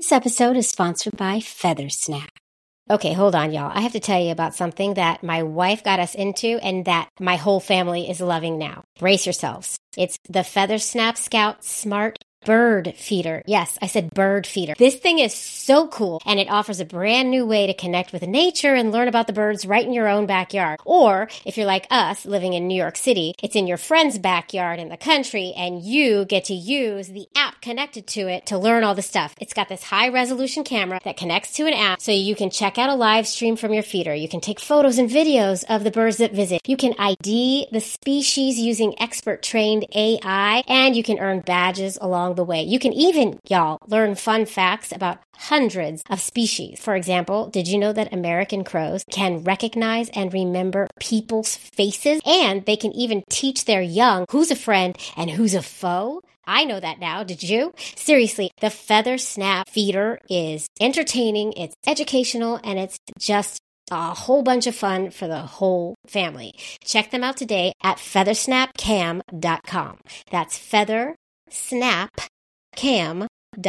This episode is sponsored by Feathersnap. Okay, hold on, y'all. I have to tell you about something that my wife got us into and that my whole family is loving now. Brace yourselves. It's the Feathersnap Scout Smart Bird Feeder. Yes, I said bird feeder. This thing is so cool, and it offers a brand new way to connect with nature and learn about the birds right in your own backyard. Or, if you're like us, living in New York City, it's in your friend's backyard in the country, and you get to use the app connected to it to learn all the stuff. It's got this high-resolution camera that connects to an app, so you can check out a live stream from your feeder. You can take photos and videos of the birds that visit. You can ID the species using expert-trained AI, and you can earn badges along the way. You can even, y'all, learn fun facts about hundreds of species. For example, did you know that American crows can recognize and remember people's faces? And they can even teach their young who's a friend and who's a foe? I know that now. Did you? Seriously, the Feathersnap Feeder is entertaining, it's educational, and it's just a whole bunch of fun for the whole family. Check them out today at feathersnapcam.com. That's feathersnapcam.com.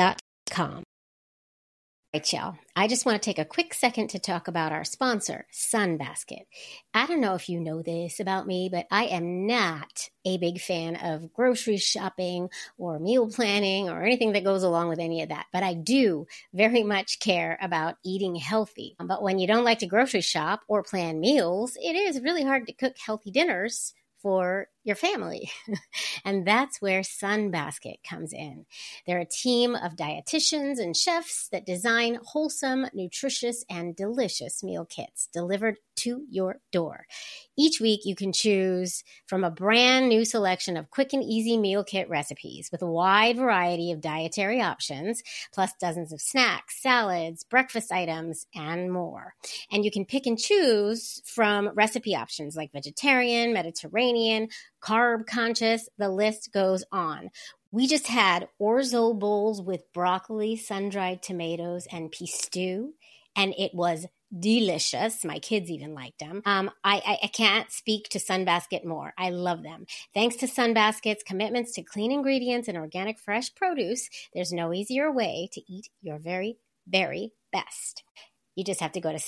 All right, y'all. I just want to take a quick second to talk about our sponsor, Sunbasket. I don't know if you know this about me, but I am not a big fan of grocery shopping or meal planning or anything that goes along with any of that. But I do very much care about eating healthy. But when you don't like to grocery shop or plan meals, it is really hard to cook healthy dinners for your family. And that's where Sunbasket comes in. They're a team of dietitians and chefs that design wholesome, nutritious, and delicious meal kits delivered to your door. Each week, you can choose from a brand new selection of quick and easy meal kit recipes with a wide variety of dietary options, plus dozens of snacks, salads, breakfast items, and more. And you can pick and choose from recipe options like vegetarian, Mediterranean, carb conscious, the list goes on. We just had orzo bowls with broccoli, sun-dried tomatoes, and pea stew, and it was delicious. My kids even liked them. I can't speak to Sunbasket more. I love them. Thanks to Sunbasket's commitments to clean ingredients and organic fresh produce, there's no easier way to eat your very, very best. You just have to go to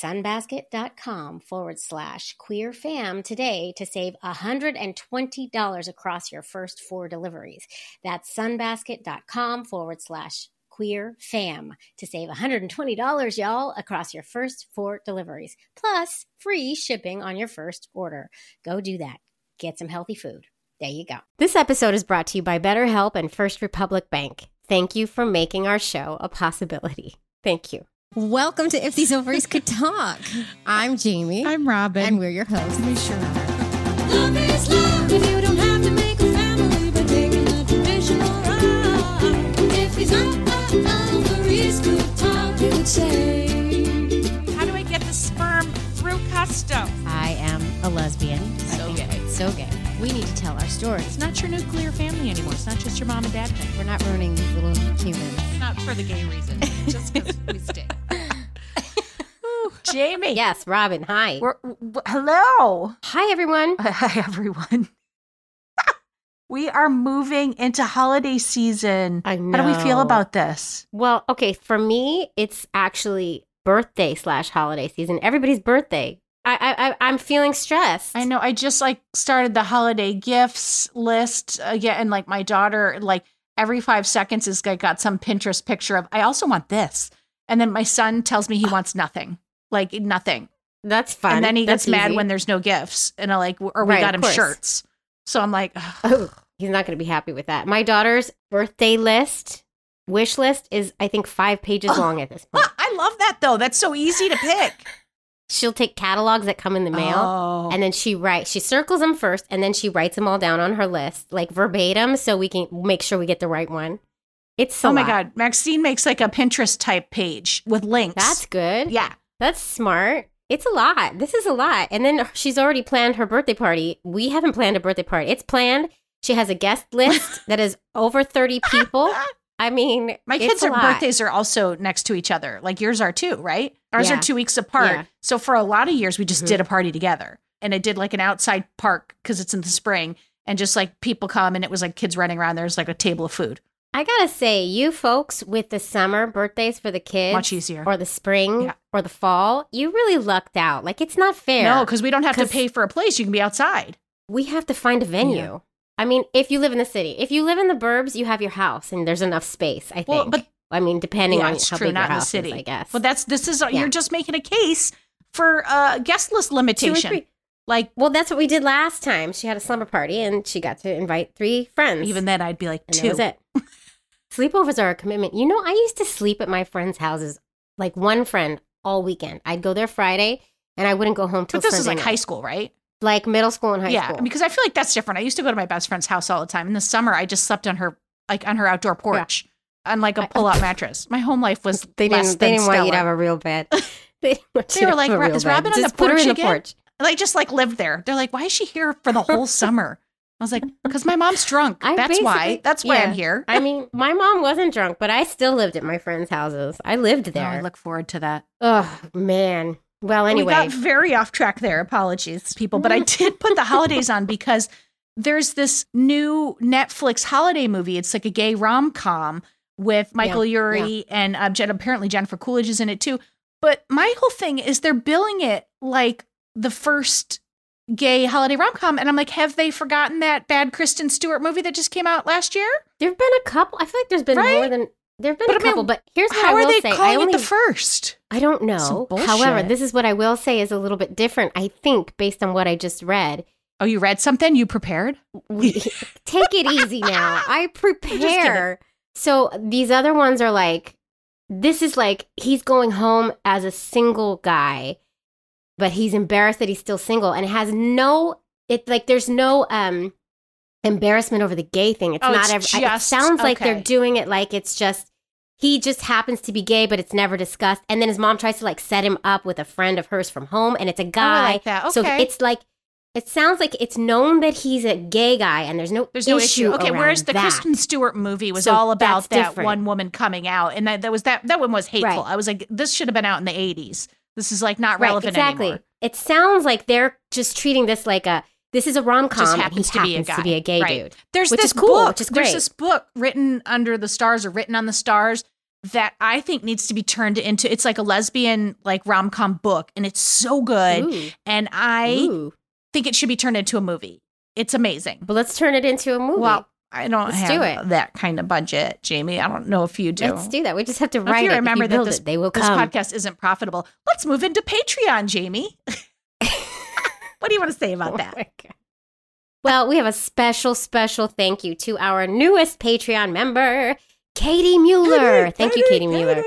sunbasket.com/queerfam today to save $120 across your first 4 deliveries. That's sunbasket.com/queerfam to save $120, y'all, across your first 4 deliveries, plus free shipping on your first order. Go do that. Get some healthy food. There you go. This episode is brought to you by BetterHelp and First Republic Bank. Thank you for making our show a possibility. Thank you. Welcome to If These Ovaries Could Talk. I'm Jamie. I'm Robin. And we're your hosts. We sure are. Love is love, and you don't have to make a family by taking a traditional route. If these ovaries could talk, you would say. How do I get the sperm through customs? I am a lesbian. So gay. So gay. We need to tell our stories. It's not your nuclear family anymore. It's not just your mom and dad thing. We're not ruining these little humans. Not for the gay reason. Just because we stay. Jamie. Yes, Robin. Hi. Hello. Hi, everyone. Hi, everyone. We are moving into holiday season. I know. How do we feel about this? Well, okay, for me, it's actually birthday/holiday season. Everybody's birthday. I'm feeling stressed. I know. I just started the holiday gifts list again, and my daughter, every 5 seconds is got some Pinterest picture of, I also want this. And then my son tells me he wants nothing. Nothing. That's fun. And then he That's gets mad easy. when there's no gifts. And we Right, got of him course. shirts. So I'm like, oh, he's not going to be happy with that. My daughter's birthday wish list is, I think, 5 pages long at this point. I love that though. That's so easy to pick. She'll take catalogs that come in the mail, and then she circles them first, and then she writes them all down on her list, verbatim, so we can make sure we get the right one. It's a my lot. God. Maxine makes a Pinterest type page with links. That's good. Yeah. That's smart. It's a lot. This is a lot. And then she's already planned her birthday party. We haven't planned a birthday party. It's planned. She has a guest list that is over 30 people. I mean, my kids' birthdays are also next to each other. Yours are too, right? Ours are 2 weeks apart. Yeah. So for a lot of years, we just did a party together. And I did an outside park because it's in the spring. And just people come and it was kids running around. There's a table of food. I gotta say, you folks with the summer birthdays for the kids, Much easier. or the spring or the fall, you really lucked out. Like, it's not fair. No, because we don't have to 'Cause- pay for a place. You can be outside. We have to find a venue. Yeah. I mean, if you live in the city, if you live in the burbs, you have your house and there's enough space, I think. Well, but I mean, depending yeah, on it's how true, big not your in the house city. is, I guess. Well, you're just making a case for guest list 2 or limitation. 3. Like, Well, that's what we did last time. She had a slumber party and she got to invite 3 friends. even then, I'd be like and 2. that was it. Sleepovers are a commitment. You know, I used to sleep at my friends' houses, like one friend all weekend. I'd go there Friday and I wouldn't go home till But this is Sunday like night. high school, right? Like middle school and high Yeah, school. because I feel like that's different. I used to go to my best friend's house all the time. In the summer, I just slept on her outdoor porch on like a pull-out mattress. My home life was They less didn't than want you to stellar. have a real bed. They were like, "Is Robin on the Just put her porch in the again?" porch. Like, just like lived there. They're like, "Why is she here for the whole summer?" I was like, "Because my mom's drunk. That's why. That's why I'm here." I mean, my mom wasn't drunk, but I still lived at my friends' houses. I lived Oh, there. I look forward to that. Oh, man. Well, We anyway. got very off track there. Apologies, people. But I did put the holidays on because there's this new Netflix holiday movie. It's like a gay rom-com with Michael Urie and apparently Jennifer Coolidge is in it too. But my whole thing is they're billing it like the first gay holiday rom-com. And I'm like, have they forgotten that bad Kristen Stewart movie that just came out last year? There have been a couple. I feel like there's been Right? more than. There have been But a I mean, couple, but here's what I How will are they say. calling it the first? I don't Some know. bullshit. However, this is what I will say is a little bit different, I think, based on what I just read. Oh, you read something? You prepared? Take it easy now. I kidding. prepare. So these other ones are like, this is like he's going home as a single guy, but he's embarrassed that he's still single, and it has no. It's like there's no embarrassment over the gay thing. It's Oh, not. it's It just- sounds like okay. they're doing it like it's just. He just happens to be gay, but it's never discussed. And then his mom tries to like set him up with a friend of hers from home, and it's a guy. like that. So Okay. it's like. It sounds like it's known that he's a gay guy, and there's no issue. Okay, around whereas the that. Kristen Stewart movie was So all about that's that different. one woman coming out, and that one was hateful. Right. I was like, this should have been out in the 80s. This is like not Right, relevant exactly. anymore. It sounds like they're just treating this like this is a rom com. Just and happens he to be a happens guy. to be a gay Right. dude. There's Which this is cool, book. which is There's great. this book written under the stars or written on the stars that I think needs to be turned into. It's like a lesbian like rom com book, and it's so good. Ooh. And I Ooh. think it should be turned into a movie. It's amazing. But let's turn it into a movie. Well, I don't Let's have do it. that kind of budget, Jamie. I don't know if you do. let's do that. We just have to If write you it. remember if you that build this, it, they will this come. podcast isn't profitable, let's move into Patreon, Jamie. What do you want to say about Oh that? my God. Well, we have a special thank you to our newest Patreon member, Katie Mueller. Thank you, Katie Mueller.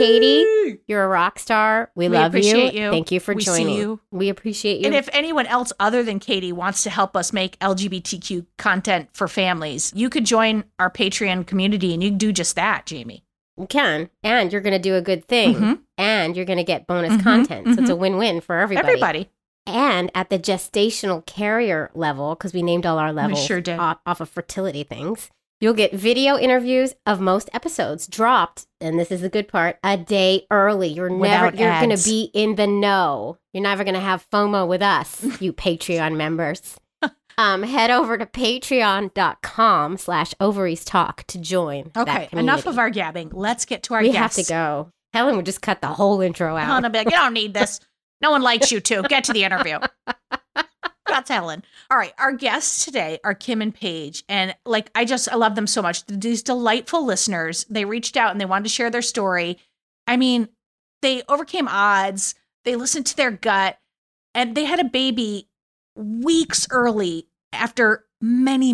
Katie, you're a rock star. We love appreciate you. Thank you for We see joining. you. We appreciate you. And if anyone else other than Katie wants to help us make LGBTQ content for families, you could join our Patreon community and you can do just that, Jamie. You can, and you're going to do a good thing, Mhm. and you're going to get bonus Mhm, content. So it's a mhm. win-win for everybody. Everybody. And at the gestational carrier level, because we named all our levels sure did. off of fertility things, you'll get video interviews of most episodes dropped, and this is the good part, a day early. You're Without going to ads. be in the know. You're never going to have FOMO with us, you Patreon members. Head over to patreon.com/ovaries talk to join that Okay, community. enough of our gabbing. Let's get to our We guests. have to go. Helen would just cut the whole intro out. Helen will be like, you don't need this. No one likes you too. Get to the interview. That's Helen. All right. Our guests today are Kim and Paige. And like, I love them so much. These delightful listeners, they reached out and they wanted to share their story. I mean, they overcame odds. They listened to their gut and they had a baby weeks early after many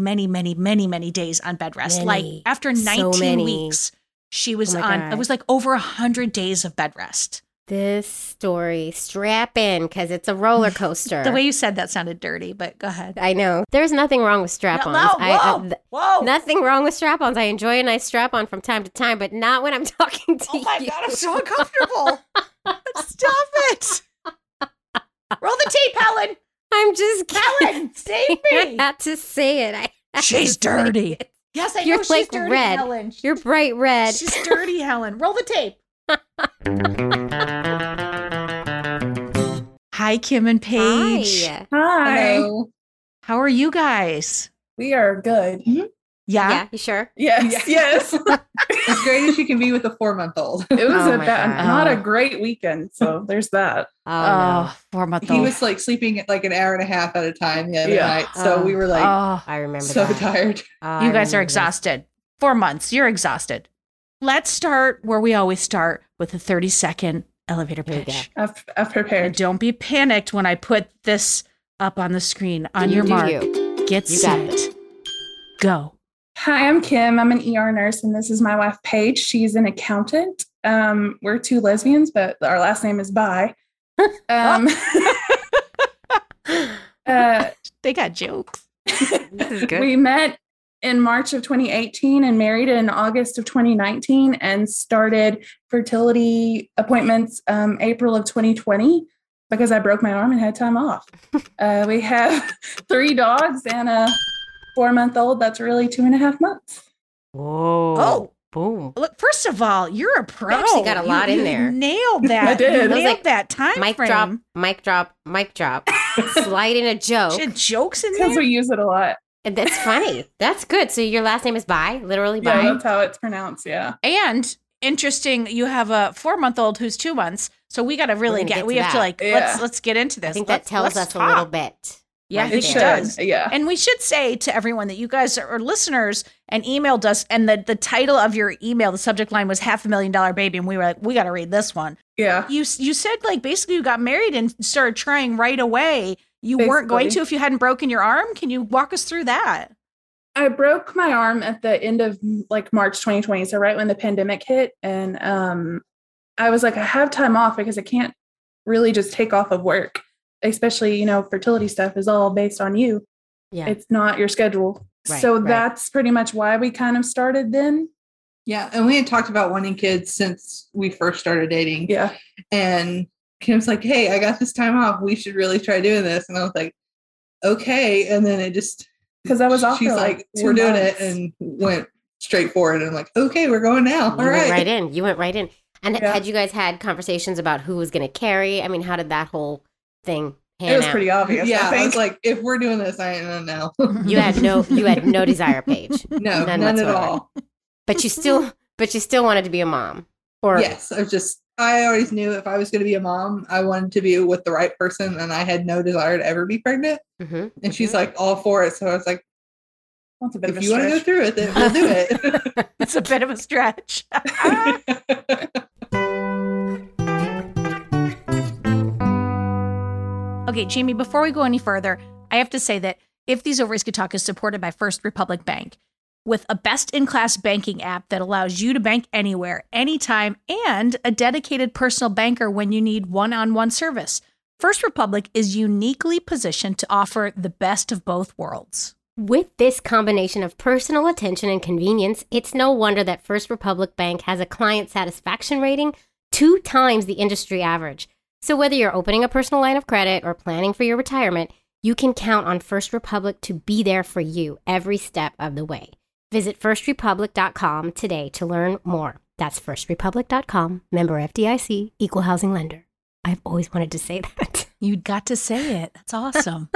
days on bed rest. Many. Like after So 19 many. weeks, she was Oh my on, God. it was like over 100 days of bed rest. This story, strap in because it's a roller coaster. The way you said that sounded dirty, but go ahead. I know. There's nothing wrong with strap-ons. Whoa. Nothing wrong with strap-ons. I enjoy a nice strap-on from time to time, but not when I'm talking to Oh my you. God, I'm so uncomfortable. Stop it. Roll the tape, Helen. I'm just kidding. Helen, save I me. had to say it. I had She's to say dirty. it. Yes, I You're know she's like dirty, red. Helen. You're bright red. She's dirty, Helen. Roll the tape. Hi, Kim and Paige. Hi. Hi. Hello. How are you guys? We are good. Yeah. Yeah, you sure? Yes, yes. As great as you can be with a 4-month-old. It was Oh my God. not a great weekend. So there's that. Oh, no. 4-month-old. He was like sleeping like an hour and a half at a time the other Yeah. night. So we were like Oh, I remember so that. tired. Oh, you I guys are remember this. exhausted. 4 months. You're exhausted. Let's start where we always start with a 30-second elevator Here we go. pitch. I've And prepared. don't be panicked when I put this up on the screen. On your Do mark, you. get You got set, go. Hi, I'm Kim. I'm an ER nurse, and this is my wife, Paige. She's an accountant. We're two lesbians, but our last name is Bi. They got jokes. This is good. We met in March of 2018 and married in August of 2019 and started fertility appointments April of 2020 because I broke my arm and had time off. We have 3 dogs and a 4-month-old that's really 2.5 months. Whoa. Oh. Boom. Look, first of all, you're a pro. actually got a lot in there. Nailed that. I did. You I was nailed like, that time Mic frame. drop, mic drop, mic drop. Slide in a joke. She had jokes in Because there. we use it a lot. That's funny. That's good. So your last name is Bi, literally Bi. Yeah, that's how it's pronounced. Yeah. And interesting, you have a 4-month-old who's 2 months. So we got to really gonna get we to have to that. like Yeah. let's get into this. I think that tells Let's us a little talk. bit. Yeah, I right think It it there. does. Yeah. And we should say to everyone that you guys are listeners and emailed us, and the title of your email, the subject line was $500,000 baby, and we were like, we got to read this one. Yeah. You said like basically you got married and started trying right away. You weren't going Basically. to if you hadn't broken your arm. Can you walk us through that? I broke my arm at the end of like March 2020. So right when the pandemic hit. And I was like, I have time off because I can't really just take off of work, especially, fertility stuff is all based on you. Yeah. It's not your schedule. Right, So right. that's pretty much why we kind of started then. Yeah. And we had talked about wanting kids since we first started dating. Yeah. And Kim's like, hey, I got this time off. We should really try doing this. And I was like, okay. And then it just, Because I was off she's for like, 2 we're doing months. it, and went straight for it. And I'm like, okay, we're going now. You All went right. right in. You went right in. And Yeah. had you guys had conversations about who was going to carry? I mean, how did that whole thing pan It was out? pretty obvious. Yeah. I I think. was like, if we're doing this, I don't know. You had no desire, Paige. No, None none at whatsoever. all. But you still wanted to be a mom. Or Yes. I always knew if I was going to be a mom, I wanted to be with the right person, and I had no desire to ever be pregnant. Mhm, And she's mhm. like all for it. So I was like, That's a bit of if a you want to go stretch. through with it, we'll do it. It's a bit of a stretch. Okay, Jamie, before we go any further, I have to say that If These Ovaries Could Talk is supported by First Republic Bank, with a best-in-class banking app that allows you to bank anywhere, anytime, and a dedicated personal banker when you need one-on-one service. First Republic is uniquely positioned to offer the best of both worlds. With this combination of personal attention and convenience, it's no wonder that First Republic Bank has a client satisfaction rating 2 times the industry average. So whether you're opening a personal line of credit or planning for your retirement, you can count on First Republic to be there for you every step of the way. Visit firstrepublic.com today to learn more. That's firstrepublic.com, member FDIC, equal housing lender. I've always wanted to say that. You got to say it. That's awesome.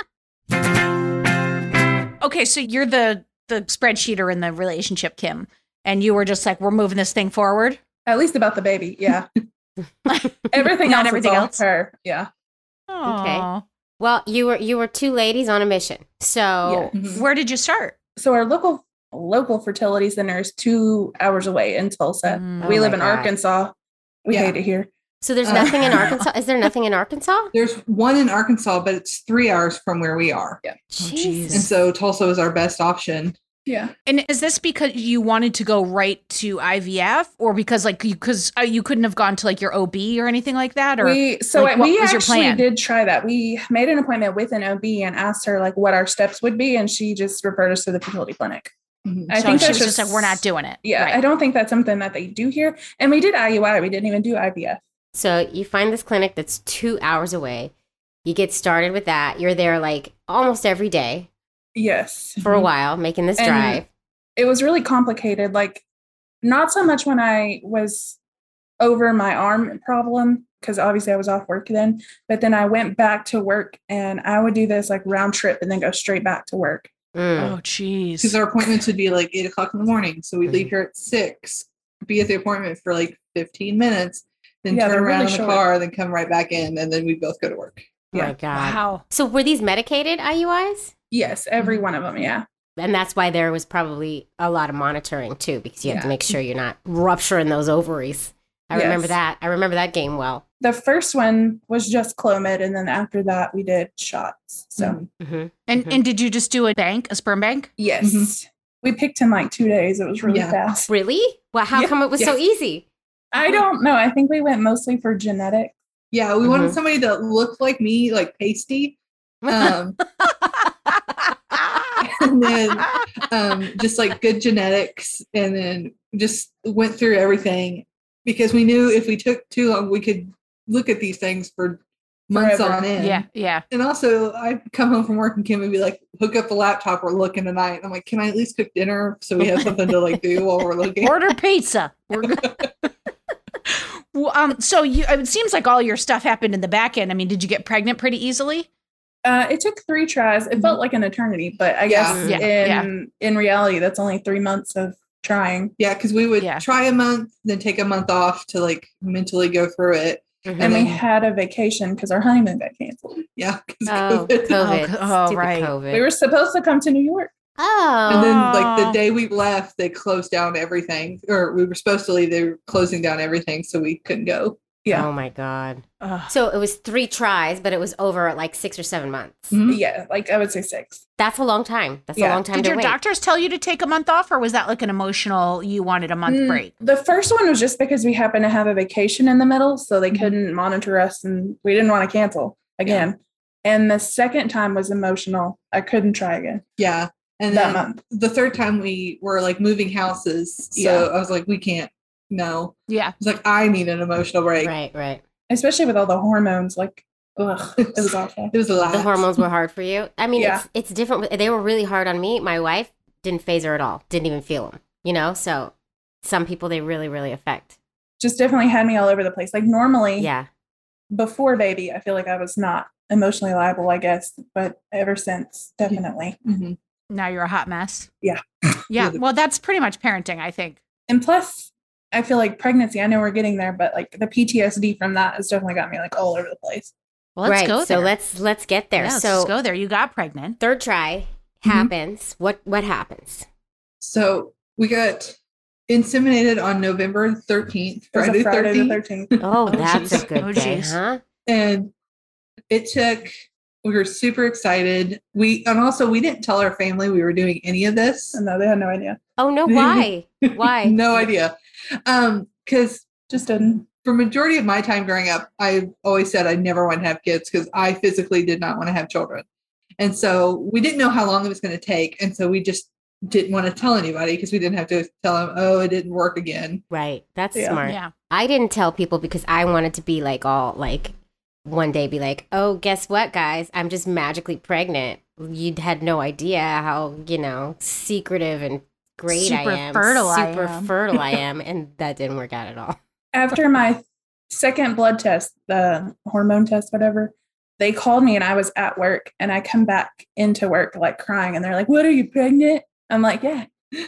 Okay, so you're the spreadsheeter in the relationship, Kim, and you were just like, we're moving this thing forward. At least about the baby. Yeah. Everything Not else everything is all else? her. Yeah. Aw. Well, you were 2 ladies on a mission. So Yeah. Mhm. Where did you start? So our local fertility center is 2 hours away in Tulsa. Mm. We Oh live my in God. Arkansas. We Yeah. hate it here. So there's nothing in Arkansas. Is there nothing in Arkansas? There's one in Arkansas, but it's 3 hours from where we are. jeez. And so Tulsa was our best option. Yeah. And is this because you wanted to go right to IVF, or because you couldn't have gone to like your OB or anything like that? Or We like, what was your actually plan? did try that. We made an appointment with an OB and asked her like what our steps would be, and she just referred us to the fertility clinic. Mhm. I so think she that's was just like, we're not doing it. Yeah, Right. I don't think that's something that they do here. And we did IUI. We didn't even do IVF. So you find this clinic that's 2 hours away. You get started with that. You're there like almost every day Yes. for a while, making this And- drive. It was really complicated. Like, not so much when I was over my arm problem, because obviously I was off work then, but then I went back to work and I would do this like round trip and then go straight back to work. Mm. Oh, because jeez. our appointments would be like 8 o'clock in the morning. So we'd leave here at 6, be at the appointment for like 15 minutes, then Yeah, turn they're around really in the short. car, then come right back in, and then we'd both go to work. My God. Wow. So were these medicated IUIs? Yes, every Mhm. one of them. Yeah. And that's why there was probably a lot of monitoring too, because you have to Yeah. make sure you're not rupturing those ovaries. I remember Yes. that. I remember that game well. The first one was just Clomid, and then after that, we did shots. So, Mhm. Mm-hmm. And Mhm. and did you just do a sperm bank? yes. Mhm. We picked in like 2 days. It was really Yeah. fast. Really? Well, how Yeah. come it was so Yeah. easy? I don't know. I think we went mostly for genetic. Yeah, we wanted Mhm. somebody that looked like me, like pasty. Um, and then just like good genetics, and then just went through everything because we knew if we took too long, we could look at these things for months Forever. on end. Yeah, yeah. And also, I'd come home from work and Kim would be like, hook up the laptop, we're looking tonight. And I'm like, can I at least cook dinner so we have something to like do while we're looking? Order pizza. We're good. Well, so it seems like all your stuff happened in the back end. I mean, did you get pregnant pretty easily? It took 3 tries. It felt like an eternity, but I guess Yeah, yeah. in reality, that's only 3 months of trying. Yeah, because we would Yeah. try a month, then take a month off to like mentally go through it. Mhm. And we then- had a vacation because our honeymoon got canceled. Yeah, 'cause Oh, COVID. COVID. Oh, Stupid right. COVID. We were supposed to come to New York. oh. And then, like the Aw. day we left, they closed down everything, or we were supposed to leave. They were closing down everything, so we couldn't go. Yeah. Oh my God. Ugh. So it was 3 tries, but it was over at like 6 or 7 months. Mhm. Yeah, like I would say 6. That's a long time. That's a Yeah. long time Did to your wait. doctors tell you to take a month off, or was that like an emotional, you wanted a month break? The first one was just because we happened to have a vacation in the middle, so they Mhm. couldn't monitor us and we didn't want to cancel again. And the second time was emotional. I couldn't try again Yeah, and that then month. the third time we were like moving houses, so Yeah. I was like, we can't. No, Yeah. it's like I need an emotional break. Right, right. Especially with all the hormones. Like, ugh, it was awful. It was a lot. The hormones were hard for you. I mean, Yeah. it's different. They were really hard on me. My wife didn't phase her at all. Didn't even feel them. You know, so some people they really, really affect. Just definitely had me all over the place. Like normally, Yeah. before baby, I feel like I was not emotionally liable, I guess. But ever since, definitely. Mhm. Now you're a hot mess. Yeah. Yeah. Well, that's pretty much parenting, I think. And plus, I feel like pregnancy, I know we're getting there, but like the PTSD from that has definitely got me like all over the place. Well, let's right. go there. So let's get there. Yeah, so let's go there. You got pregnant. third try happens. What happens? So we got inseminated on November 13th, It was a Friday Friday the 13th. 13th. Oh, Oh, that's geez. a good Oh, day, geez. huh? And it took, we were super excited. And also we didn't tell our family we were doing any of this. No, they had no idea. Oh no, why? Why? No idea. Because Just didn't. for majority of my time growing up, I always said I never want to have kids because I physically did not want to have children. And so we didn't know how long it was going to take. And so we just didn't want to tell anybody because we didn't have to tell them, oh, it didn't work again. Right. That's Yeah. smart. Yeah. I didn't tell people because I wanted to be like all like one day be like, oh, guess what, guys? I'm just magically pregnant. You had no idea how, secretive and great Super I am. fertile I Super am. fertile I am. And that didn't work out at all. After my second blood test, the hormone test, whatever, they called me and I was at work and I come back into work like crying and they're like, what, are you pregnant? I'm like, yeah.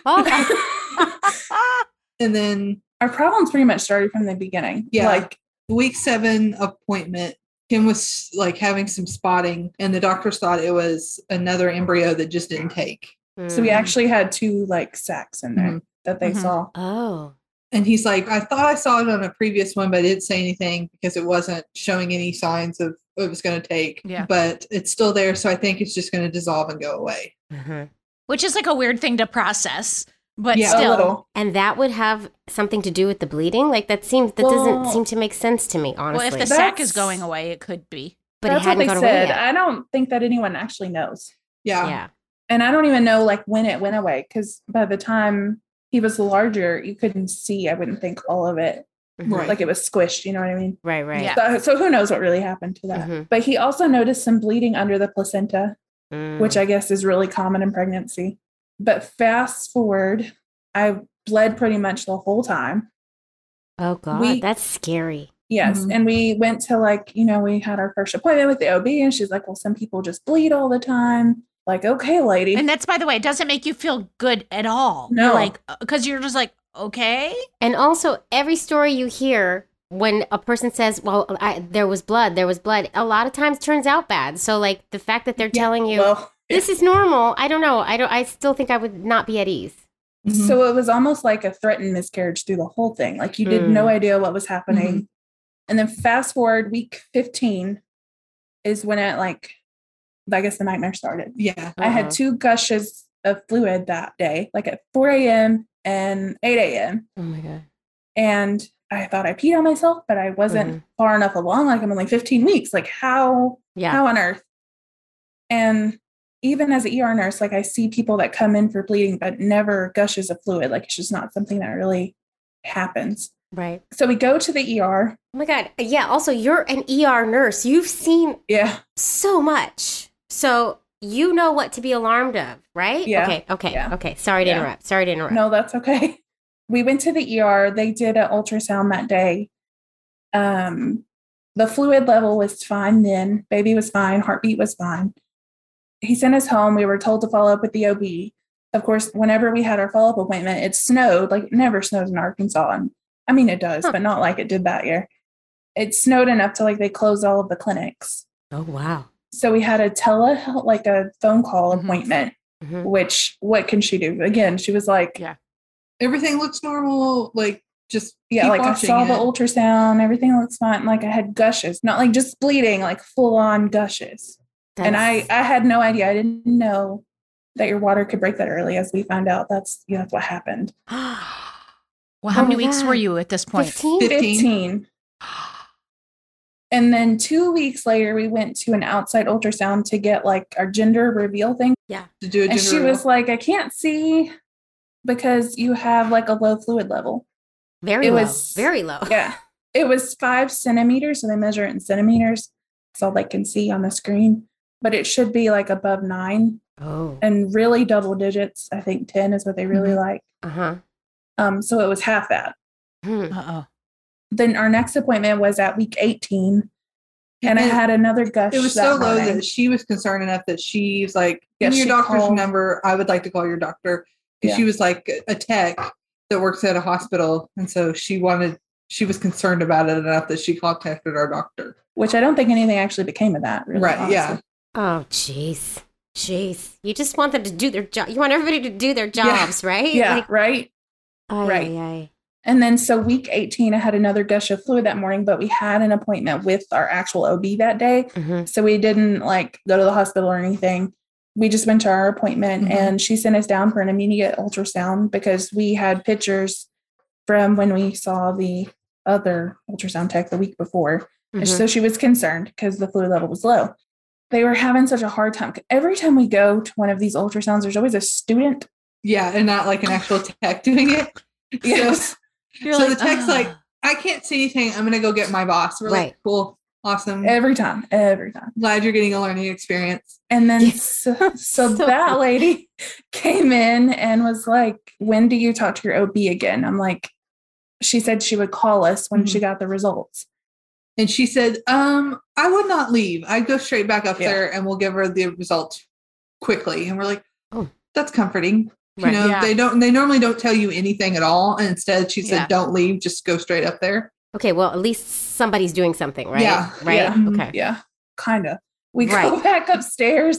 Oh, And then Our problems pretty much started from the beginning. Yeah. Like, week 7 appointment, Kim was like having some spotting and the doctors thought it was another embryo that just didn't take. so we Mm. actually had 2 like sacs in there Mhm. that they Mhm. saw. Oh. And he's like, I thought I saw it on a previous one, but I didn't say anything because it wasn't showing any signs of what it was going to take. Yeah. But it's still there. So I think it's just going to dissolve and go away. Mhm. Which is like a weird thing to process, but Yeah. A still. little. And that would have something to do with the bleeding? Like that doesn't Well- seem to make sense to me, honestly. Well, if the That's- sac is going away, it could be. but That's it hadn't what gone they away said. yet. I don't think that anyone actually knows. Yeah. Yeah. And I don't even know like when it went away because by the time he was larger, you couldn't see, I wouldn't think all of it. Mhm. Right. Like it was squished, you know what I mean? Right, right. Yeah. So who knows what really happened to that? Mhm. But he also noticed some bleeding under the placenta, Mm. which I guess is really common in pregnancy. But fast forward, I bled pretty much the whole time. Oh God, we- that's scary. Yes. Mhm. And we went to like, we had our first appointment with the OB and she's like, well, some people just bleed all the time. like, okay, lady. And that's, by the way, it doesn't make you feel good at all. No. You're like, because you're just like, okay. And also, every story you hear when a person says, well, there was blood, a lot of times turns out bad. So, like, the fact that they're telling you, well, this is normal, I don't know. I still think I would not be at ease. Mhm. so it was almost like a threatened miscarriage through the whole thing. Like you did no idea what was happening. And then fast forward week 15 is when it like, I guess the nightmare started. Yeah. I had 2 gushes of fluid that day, like at 4 a.m. and 8 a.m. Oh my God. And I thought I peed on myself, but I wasn't far enough along. Like I'm only 15 weeks. Like how on earth? And even as an ER nurse, like I see people that come in for bleeding, but never gushes of fluid. Like it's just not something that really happens. Right. So we go to the ER. Oh my God. Yeah. Also, you're an ER nurse. You've seen Yeah. so much. So you know what to be alarmed of, right? Yeah. Okay. Yeah. Okay. Sorry to Yeah. interrupt. No, that's okay. We went to the ER. They did an ultrasound that day. The fluid level was fine then. Baby was fine. Heartbeat was fine. He sent us home. We were told to follow up with the OB. Of course, whenever we had our follow-up appointment, it snowed. Like it never snows in Arkansas. And I mean, it does, but not like it did that year. It snowed enough to like they closed all of the clinics. Oh, wow. So we had a phone call appointment, Mhm. which what can she do? Again, she was like, Yeah. Everything looks normal. Like just yeah, keep like I watching saw it. the ultrasound, everything looks fine. Like I had gushes, not like just bleeding, like full on gushes. And I had no idea. I didn't know that your water could break that early. As we found out, that's what happened. Well, how Oh many my weeks God. were you at this point? 15? 15. And then 2 weeks later, we went to an outside ultrasound to get like our gender reveal thing. to do a And gender she reveal. was like, I can't see because you have like a low fluid level. Very It low. was- Very low. Yeah. It was 5 centimeters. So they measure it in centimeters. That's all they can see on the screen. But it should be like above 9 Oh. and really double digits. I think 10 is what they really like. Uh-huh. So it was half that. Hmm. Uh-oh. Then our next appointment was at week 18. And I it- had another gush. It was that so low morning. that she was concerned enough that she's like, Yeah, give me your she doctor's called- number. I would like to call your doctor. And Yeah. she was like a tech that works at a hospital. And so she was concerned about it enough that she contacted our doctor. Which I don't think anything actually became of that. Really, Right, yeah. honestly. Oh, jeez. Jeez. You just want them to do their job. You want everybody to do their jobs, right? Yeah, Like, right. ay, right. ay, ay. And then so week 18, I had another gush of fluid that morning, but we had an appointment with our actual OB that day. Mhm. So we didn't like go to the hospital or anything. We just went to our appointment Mhm. and she sent us down for an immediate ultrasound because we had pictures from when we saw the other ultrasound tech the week before. And Mhm. so she was concerned because the fluid level was low. They were having such a hard time. Every time we go to one of these ultrasounds, there's always a student. Yeah. And not like an actual tech doing it. Yes. You're So like, the tech's like, "Ah." I can't see anything. I'm going to go get my boss. We're Right. like, cool. Awesome. Every time. Glad you're getting a learning experience. And then Yes. so So that cool. lady came in and was like, when do you talk to your OB again? I'm like, she said she would call us when she got the results. And she said, I would not leave. I'd go straight back up Yeah. there and we'll give her the results quickly. And we're like, Oh. that's comforting. Right. You know, Yeah. they normally don't tell you anything at all. And instead she said, Yeah. don't leave, just go straight up there. Okay, well, at least somebody's doing something, right? Yeah. Right? Yeah. Okay. Yeah, kind of. We go Right. back upstairs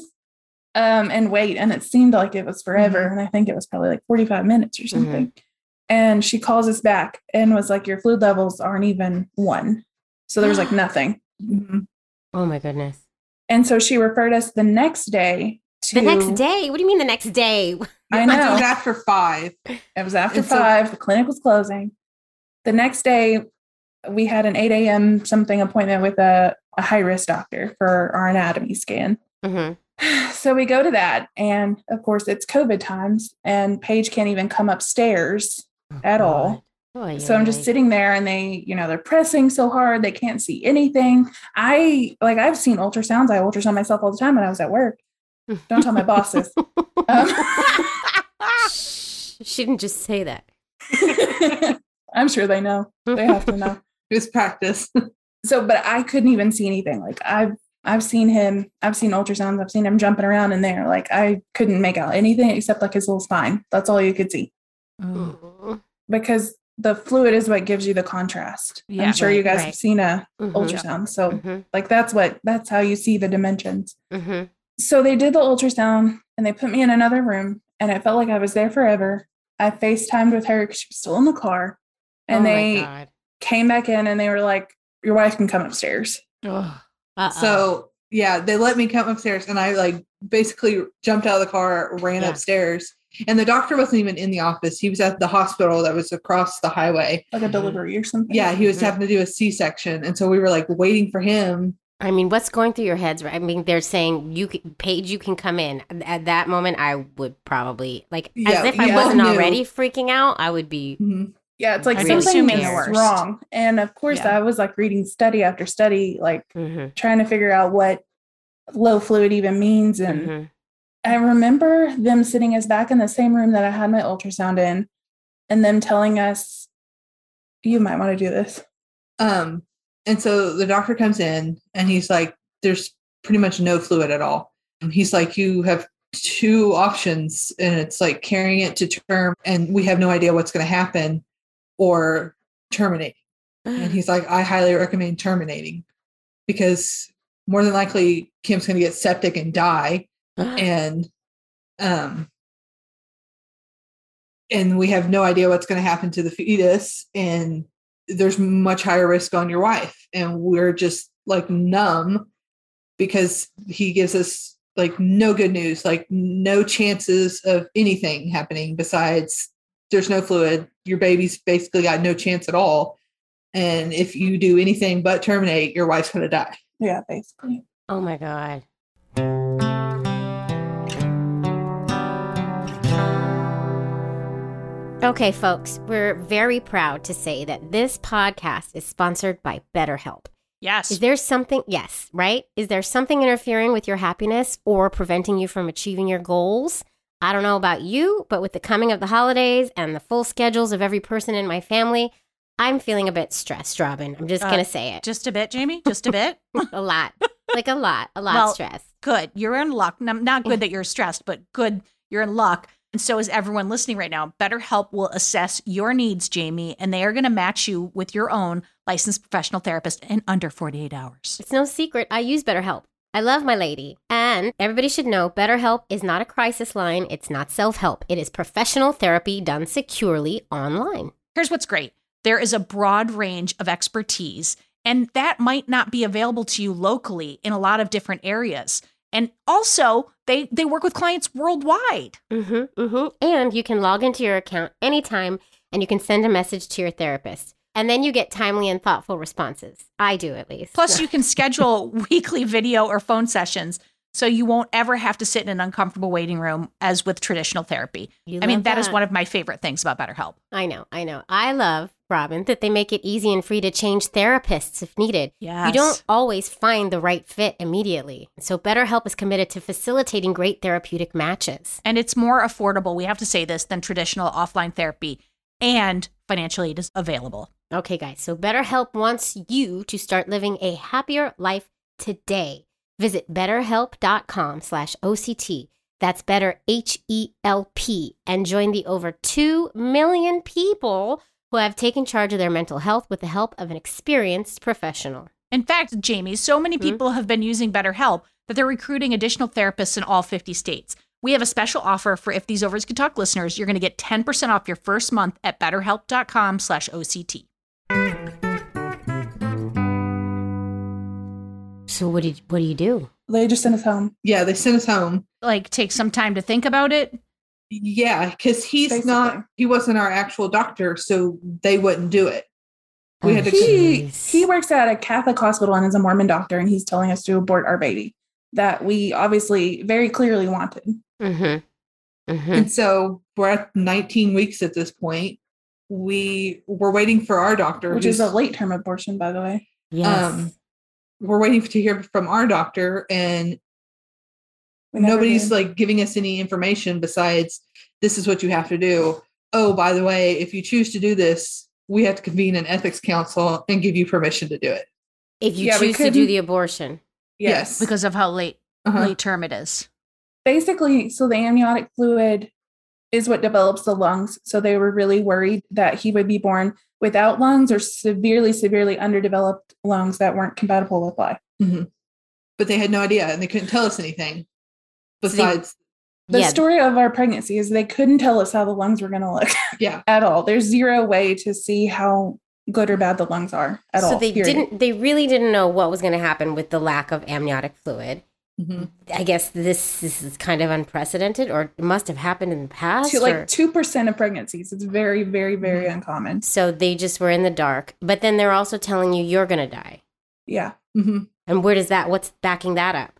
and wait. And it seemed like it was forever. Mm-hmm. And I think it was probably like 45 minutes or something. And she calls us back and was like, your fluid levels aren't even 1. So there was like nothing. Mhm. Oh my goodness. And so she referred us the next day to The next day? What do you mean the next day? I It was know. after 5. It was after And so- 5. The clinic was closing. The next day, we had an 8 a.m. something appointment with a high risk doctor for our anatomy scan. Mhm. So we go to that. And of course, it's COVID times, and Paige can't even come upstairs at all. Oh, So I'm just yeah. sitting there and they're pressing so hard. They can't see anything. I've seen ultrasounds. I ultrasound myself all the time when I was at work. Don't tell my bosses. She didn't just say that. I'm sure they know. They have to know. It was practice. So, but I couldn't even see anything. Like I've seen ultrasounds. I've seen him jumping around in there. Like I couldn't make out anything except like his little spine. That's all you could see Ooh. because the fluid is what gives you the contrast. Yeah, I'm sure you guys right. have seen a Mhm. ultrasound. So Mhm. like that's how you see the dimensions. Mhm. So they did the ultrasound and they put me in another room and it felt like I was there forever. I FaceTimed with her because she was still in the car. And Oh my they God. came back in and they were like, your wife can come upstairs. Ugh. Uh-oh. So yeah, they let me come upstairs and I like basically jumped out of the car, ran Yeah. upstairs. And the doctor wasn't even in the office. He was at the hospital that was across the highway. Like a delivery or something. Yeah, he was Mhm. having to do a C-section. And so we were like waiting for him. I mean, what's going through your heads? Right? I mean, they're saying Paige, you can come in. At that moment, I would probably as Yeah, if I we wasn't both knew. already freaking out. I would be. Mhm. Yeah, it's like I'd be something assuming the is worst. wrong. And of course, Yeah. I was like reading study after study, like Mhm. trying to figure out what low fluid even means. And Mhm. I remember them sitting us back in the same room that I had my ultrasound in and them telling us, you might want to do this. And so the doctor comes in and he's like, there's pretty much no fluid at all. And he's like, you have two options and it's like carrying it to term and we have no idea what's going to happen or terminate. And he's like, I highly recommend terminating because more than likely Kim's going to get septic and die. And we have no idea what's going to happen to the fetus. And there's much higher risk on your wife. And we're just like numb because he gives us like no good news, like no chances of anything happening besides there's no fluid. Your baby's basically got no chance at all. And if you do anything but terminate, your wife's going to die. Yeah, basically. Oh my God. Okay, folks, we're very proud to say that this podcast is sponsored by BetterHelp. Yes. Is there something, yes, right? Is there something interfering with your happiness or preventing you from achieving your goals? I don't know about you, but with the coming of the holidays and the full schedules of every person in my family, I'm feeling a bit stressed, Robin. I'm just going to say it. Just a bit, Jamie? Just a bit? A lot. Like a lot Well, stressed. Good. You're in luck. Not good that you're stressed, but good. You're in luck. And so is everyone listening right now. BetterHelp will assess your needs, Jamie, and they are going to match you with your own licensed professional therapist in under 48 hours. It's no secret. I use BetterHelp. I love my lady. And everybody should know BetterHelp is not a crisis line. It's not self-help. It is professional therapy done securely online. Here's what's great. There is a broad range of expertise, and that might not be available to you locally in a lot of different areas. And also, they work with clients worldwide. And you can log into your account anytime and you can send a message to your therapist. And then you get timely and thoughtful responses. I do, at least. Plus, you can schedule weekly video or phone sessions so you won't ever have to sit in an uncomfortable waiting room as with traditional therapy. You I mean, love that is one of my favorite things about BetterHelp. I know. I love, Robin, that they make it easy and free to change therapists if needed. Yes. You don't always find the right fit immediately. So BetterHelp is committed to facilitating great therapeutic matches. And it's more affordable, we have to say this, than traditional offline therapy. And financial aid is available. Okay, guys. So BetterHelp wants you to start living a happier life today. Visit betterhelp.com/OCT. That's better, H-E-L-P, and join the over 2 million people who have taken charge of their mental health with the help of an experienced professional. In fact, Jamie, so many people have been using BetterHelp that they're recruiting additional therapists in all 50 states. We have a special offer for If These Overs Could Talk listeners. You're going to get 10% off your first month at betterhelp.com/OCT. So what do you do? They just sent us home. Yeah, they sent us home. Like, take some time to think about it. Yeah, because Basically. he wasn't our actual doctor, so they wouldn't do it. We had to. He works at a Catholic hospital and is a Mormon doctor, and he's telling us to abort our baby that we obviously very clearly wanted. And so we're at 19 weeks at this point. We were waiting for our doctor, Which is a late term abortion, by the way. Yes. We're waiting to hear from our doctor, and We never nobody's did. like giving us any information besides this is what you have to do. Oh, by the way, if you choose to do this, we have to convene an ethics council and give you permission to do it. if you Yeah, we choose to do couldn't- the abortion. Yes. because of how late Uh-huh. term it is. Basically, so the amniotic fluid is what develops the lungs. So they were really worried that he would be born without lungs or severely underdeveloped lungs that weren't compatible with life. Mhm. But they had no idea, and they couldn't tell us anything So they- besides. The Yeah. story of our pregnancy is they couldn't tell us how the lungs were going to look Yeah. at all. There's zero way to see how good or bad the lungs are at all. So they period. they really didn't know what was going to happen with the lack of amniotic fluid. Mhm. I guess this is kind of unprecedented, or it must have happened in the past. To like or- 2% of pregnancies. It's very, very, very Mhm. uncommon. so they just were in the dark. But then they're also telling you you're going to die. Yeah. Mhm. And what's backing that up?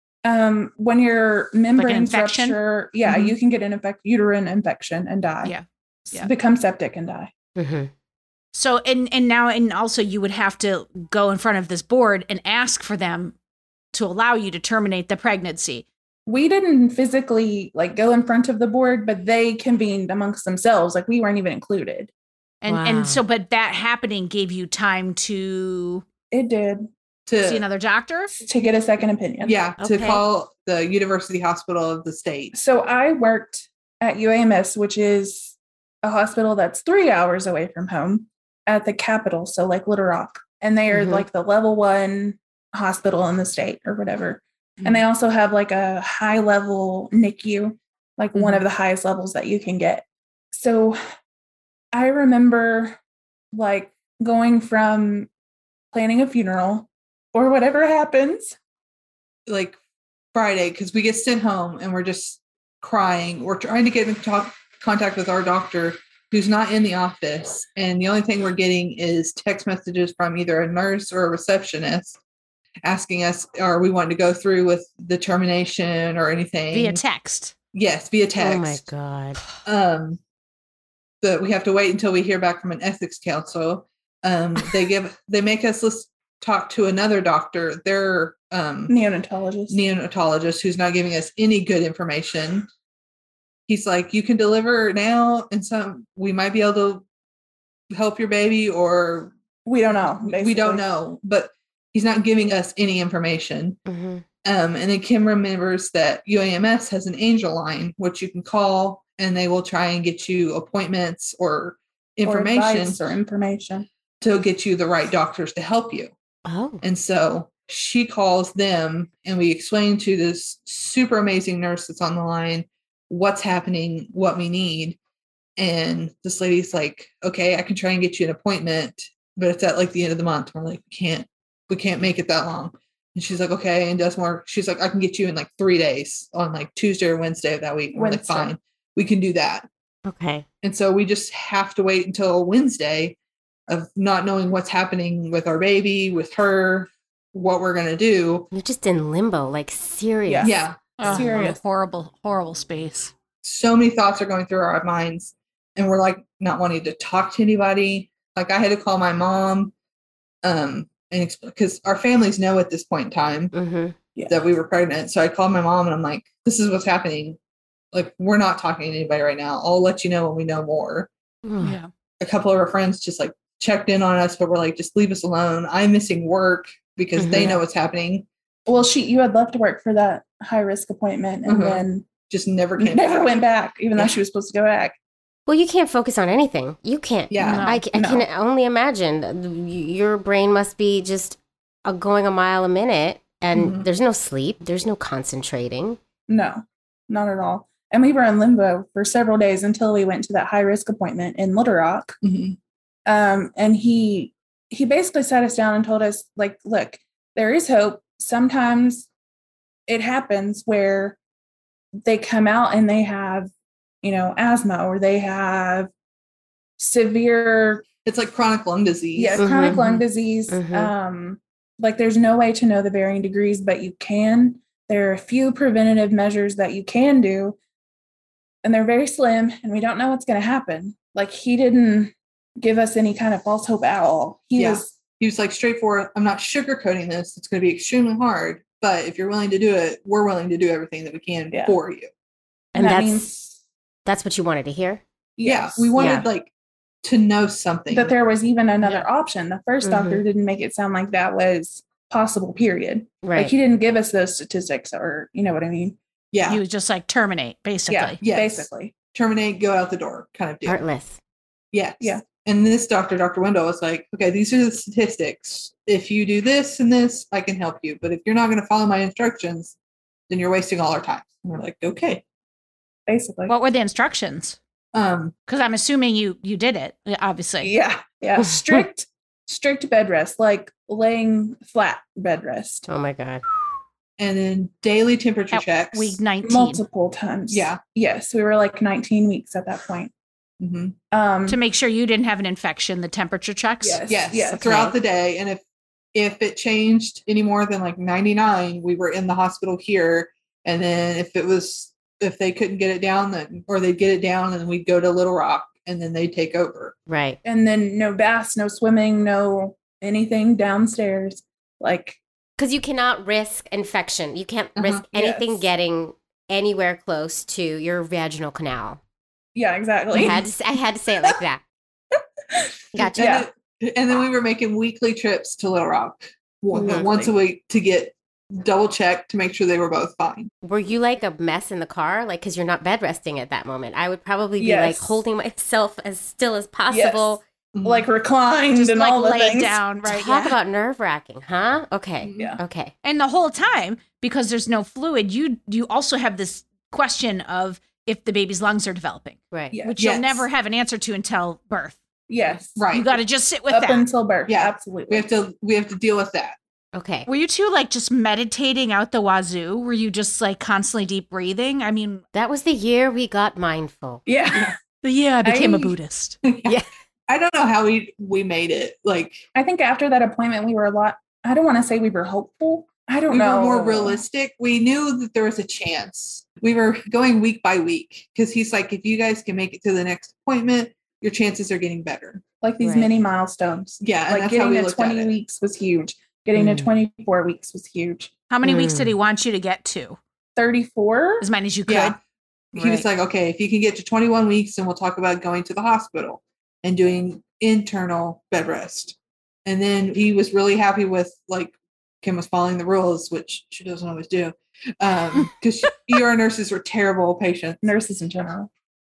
When your membranes infection? rupture, Mhm. you can get an uterine infection and die. Yeah. Yeah. Become septic and die. Mm-hmm. So and also you would have to go in front of this board and ask for them to allow you to terminate the pregnancy. We didn't physically like go in front of the board, but they convened amongst themselves. Like we weren't even included. And Wow. so but that happening gave you time to It did see To another doctor? to get a second opinion. yeah, to Okay. call the University Hospital of the state. So I worked at UAMS, which is a hospital that's 3 hours away from home at the capital. So like Little Rock. And they are Mhm. like the level 1 hospital in the state or whatever. And they also have like a high level NICU, like one of the highest levels that you can get. So I remember like going from planning a funeral or whatever happens. Like Friday, because we get sent home and we're just crying. We're trying to get in contact with our doctor who's not in the office. And the only thing we're getting is text messages from either a nurse or a receptionist asking us, are we wanting to go through with the termination or anything? Via text. Yes, via text. Oh my god. That we have to wait until we hear back from an ethics council. They make us talk to another doctor. They're neonatologist who's not giving us any good information. He's like, you can deliver now, and we might be able to help your baby, or We don't know. we don't basically. know. But he's not giving us any information. Mm-hmm. And then Kim remembers that UAMS has an angel line, which you can call, and they will try and get you appointments or Or information advice or information. to get you the right doctors to help you. Oh. And so she calls them, and we explain to this super amazing nurse that's on the line what's happening, what we need. And this lady's like, okay, I can try and get you an appointment, but it's at like the end of the month. We're like, we can't make it that long. And she's like, okay. And does more. She's like, I can get you in like 3 days on like Tuesday or Wednesday of that week. And we're like, Wednesday. fine, we can do that. Okay. And so we just have to wait until Wednesday of not knowing what's happening with our baby, with her, what we're going to do. You're just in limbo, like serious. Yeah. Oh, Serious. horrible space. So many thoughts are going through our minds, and we're like not wanting to talk to anybody. Like I had to call my mom, and because our families know at this point in time Mm-hmm. that we were pregnant. So I called my mom and I'm like, this is what's happening. Like, we're not talking to anybody right now. I'll let you know when we know more. Yeah. A couple of our friends just like checked in on us, but we're like, just leave us alone. I'm missing work because they know what's happening. Well, you had left work for that high risk appointment and then Just never came never back. went back, even Yeah. though she was supposed to go back. Well, you can't focus on anything. You can't. Yeah. No. I No. can only imagine. Your brain must be just going a mile a minute, and Mhm. there's no sleep. There's no concentrating. No, not at all. And we were in limbo for several days until we went to that high risk appointment in Little Rock. Mhm. And he basically sat us down and told us, like, look, there is hope. Sometimes it happens where they come out and they have, asthma, or they have severe, It's like chronic lung disease. chronic Mhm. lung disease. Mhm. Like there's no way to know the varying degrees, but you can. There are a few preventative measures that you can do, and they're very slim, and we don't know what's going to happen. Like he didn't give us any kind of false hope at all. He Yeah. was He was like, straightforward. I'm not sugarcoating this. It's going to be extremely hard, but if you're willing to do it, we're willing to do everything that we can Yeah. for you. And that that's means that's what you wanted to hear. Yeah. We wanted Yeah. like to know something. that there was even another Yeah. option. The 1st Mhm. doctor didn't make it sound like that was possible period. Right. Like he didn't give us those statistics, or you know what I mean? Yeah. You was just like terminate, basically. Yeah, Yes. basically. Terminate, go out the door kind of deal. Heartless. Yes. Yeah. And this doctor, Dr. Wendell, was like, okay, these are the statistics. If you do this and this, I can help you. But if you're not going to follow my instructions, then you're wasting all our time. And we're like, okay. Basically. What were the instructions? Because I'm assuming you did it, obviously. Yeah. Yeah. Strict bed rest, like laying flat bed rest. Oh my God. And then daily temperature At checks. week 19. Multiple times. Yeah. Yes. We were like 19 weeks at that point. Mm-hmm. To make sure you didn't have an infection, the temperature checks. Yes. Yes. Yes. Throughout the day. And if it changed any more than like 99, we were in the hospital here. And then if they couldn't get it down, then or they'd get it down and we'd go to Little Rock and then they'd take over. Right. And then no baths, no swimming, no anything downstairs. Like, Because you cannot risk infection. You can't risk anything Yes. getting anywhere close to your vaginal canal. yeah, exactly. I had to say it like that. Gotcha. Yeah. And then we were making weekly trips to Little Rock Lovely. once a week to get double checked to make sure they were both fine. Were you like a mess in the car? Like, because you're not bed resting at that moment. I would probably be Yes. like holding myself as still as possible. Like reclined Just and like all the laid things. down, right? Talk Yeah. about nerve wracking, huh? Okay. Yeah. Okay. And the whole time, because there's no fluid, you also have this question of if the baby's lungs are developing, Right. Yeah. which Yes. you'll never have an answer to until birth. Yes. Right. You got to just sit with Up that. until birth. Yeah. Absolutely. we have to deal with that. Okay. Were you two like just meditating out the wazoo? Were you just like constantly deep breathing? I mean, That was the year we got mindful. Yeah. I became a I- Buddhist. Yeah. I don't know how we made it. Like I think after that appointment, we were I don't want to say we were hopeful. I don't we know. were more realistic. We knew that there was a chance. We were going week by week because he's like, if you guys can make it to the next appointment, your chances are getting better. Like these Right. mini milestones. Yeah, and Like that's how getting we to looked at 20 it. weeks was huge. Getting to Mm. 24 weeks was huge. How many weeks did Mm. he want you to get to? 34? As many as you could? Yeah. He was Right. like, okay, if you can get to 21 weeks, then we'll talk about going to the hospital and doing internal bed rest. And then he was really happy with like Kim was following the rules, which she doesn't always do. Because ER nurses were terrible patients. Nurses in general.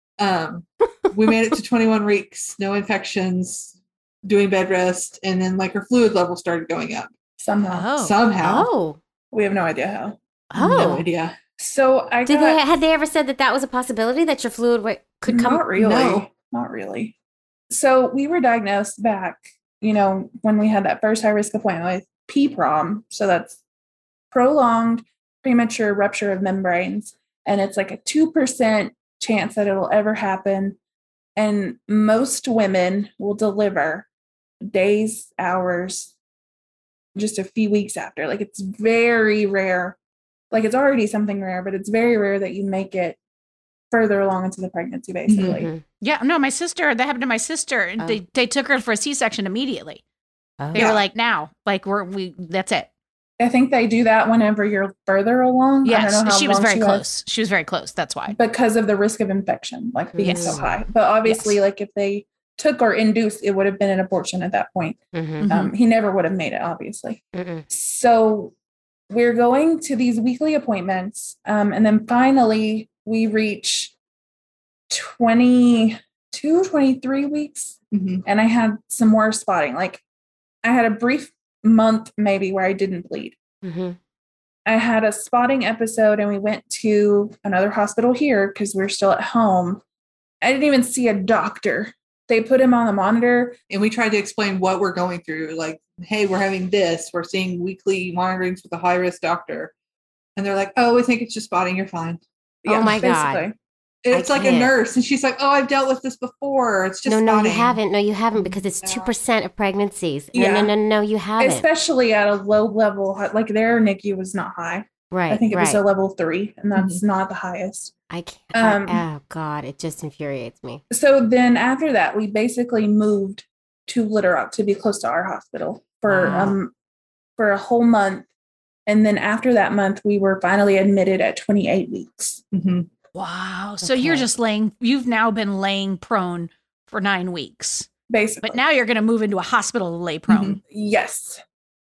We made it to 21 weeks, no infections, doing bed rest, and then like her fluid level started going up Somehow. Oh. somehow. Oh. We have no idea how. No Oh. idea. So I Did got, had they ever said that was a possibility that your fluid could come? Not really. No. Not really. So we were diagnosed back, when we had that first high risk appointment with PPROM. So that's prolonged premature rupture of membranes. And it's like a 2% chance that it'll ever happen. And most women will deliver days, hours, just a few weeks after. Like it's very rare. Like it's already something rare, but it's very rare that you make it further along into the pregnancy, basically. Mhm. Yeah, no, that happened to my sister. Oh. They took her for a C-section immediately. Oh. They were like, now, like that's it. I think they do that whenever you're further along. I Yes, don't know how she was long very was, close. She was very close. That's why. because of the risk of infection, like being so Yes. high. But obviously, Yes. like if they took or induced, it would have been an abortion at that point. Mhm. He never would have made it, obviously. Mm-mm. So we're going to these weekly appointments, and then finally we reach 22, 23 weeks, Mhm. and I had some more spotting. Like I had a brief month maybe where I didn't bleed. Mhm. I had a spotting episode and we went to another hospital here because we're still at home. I didn't even see a doctor. They put him on the monitor. And we tried to explain what we're going through. Like, hey, we're having this. We're seeing weekly monitorings with a high risk doctor. And they're like, oh, we think it's just spotting. You're fine. Oh my God. basically. It's like a can't. nurse. And she's like, oh, I've dealt with this before. It's just No, spotting. you haven't. No, you haven't because it's No. 2% of pregnancies. Yeah. No, you haven't. Especially at a low level, like their NICU was not high. Right. I think it was right. a level 3, and that's not the highest. I can't. um, oh God, it just infuriates me. So then after that, we basically moved to Little Rock to be close to our hospital Wow. for a whole month. And then after that month, we were finally admitted at 28 weeks. Mhm. Wow. So you're Okay. just you've now been laying prone for 9 weeks, Basically. but now you're going to move into a hospital to lay prone. Yes.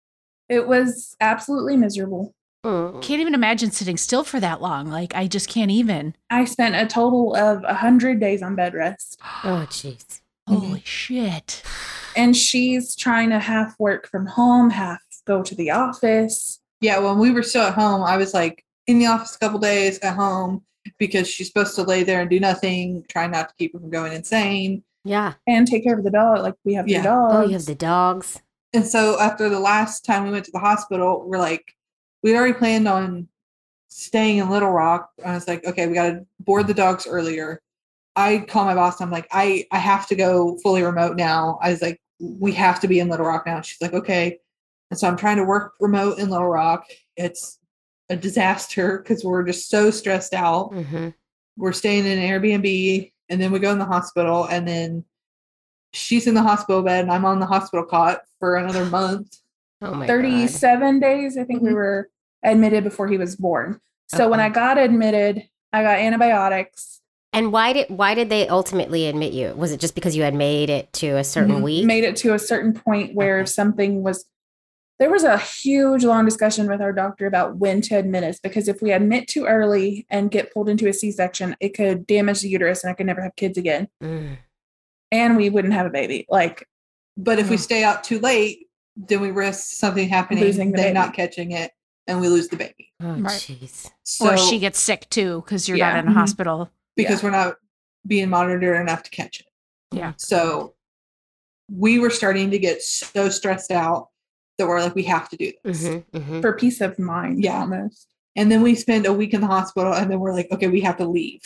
It was absolutely miserable. Mm. Can't even imagine sitting still for that long. Like, I just can't even. I spent a total of 100 days on bed rest. Oh, jeez. Holy shit. And she's trying to half work from home, half go to the office. Yeah, when we were still at home, I was like in the office a couple days at home because she's supposed to lay there and do nothing, trying not to keep her from going insane. Yeah. And take care of the dog. Like we have the Yeah. dogs. Oh, you have the dogs. And so after the last time we went to the hospital, we're like, we'd already planned on staying in Little Rock. I was like, okay, we got to board the dogs earlier. I call my boss. I'm like, I have to go fully remote now. I was like, we have to be in Little Rock now. She's like, okay. And so I'm trying to work remote in Little Rock. It's a disaster because we're just so stressed out. Mm-hmm. We're staying in an Airbnb, and then we go in the hospital, and then she's in the hospital bed and I'm on the hospital cot for another month. Oh my God. 37 days. I think we were admitted before he was born. So when Okay. I got admitted, I got antibiotics. And why did they ultimately admit you? Was it just because you had made it to a certain Mhm. week? Made it to a certain point where something was. There was a huge long discussion with our doctor about when to admit us, because if we admit too early and get pulled into a C-section, it could damage the uterus and I could never have kids again. Mm. And we wouldn't have a baby. Like, But if we stay out too late, then we risk something happening, Losing the they baby. not catching it, and we lose the baby. Oh, Right. jeez. So Or she gets sick too because you're Yeah. not in a Mhm. hospital. because we're not being monitored enough to catch it. Yeah. So we were starting to get so stressed out that we're like, we have to do this. Mm-hmm, mm-hmm. for peace of mind, Yeah. almost. And then we spend a week in the hospital, and then we're like, okay, we have to leave.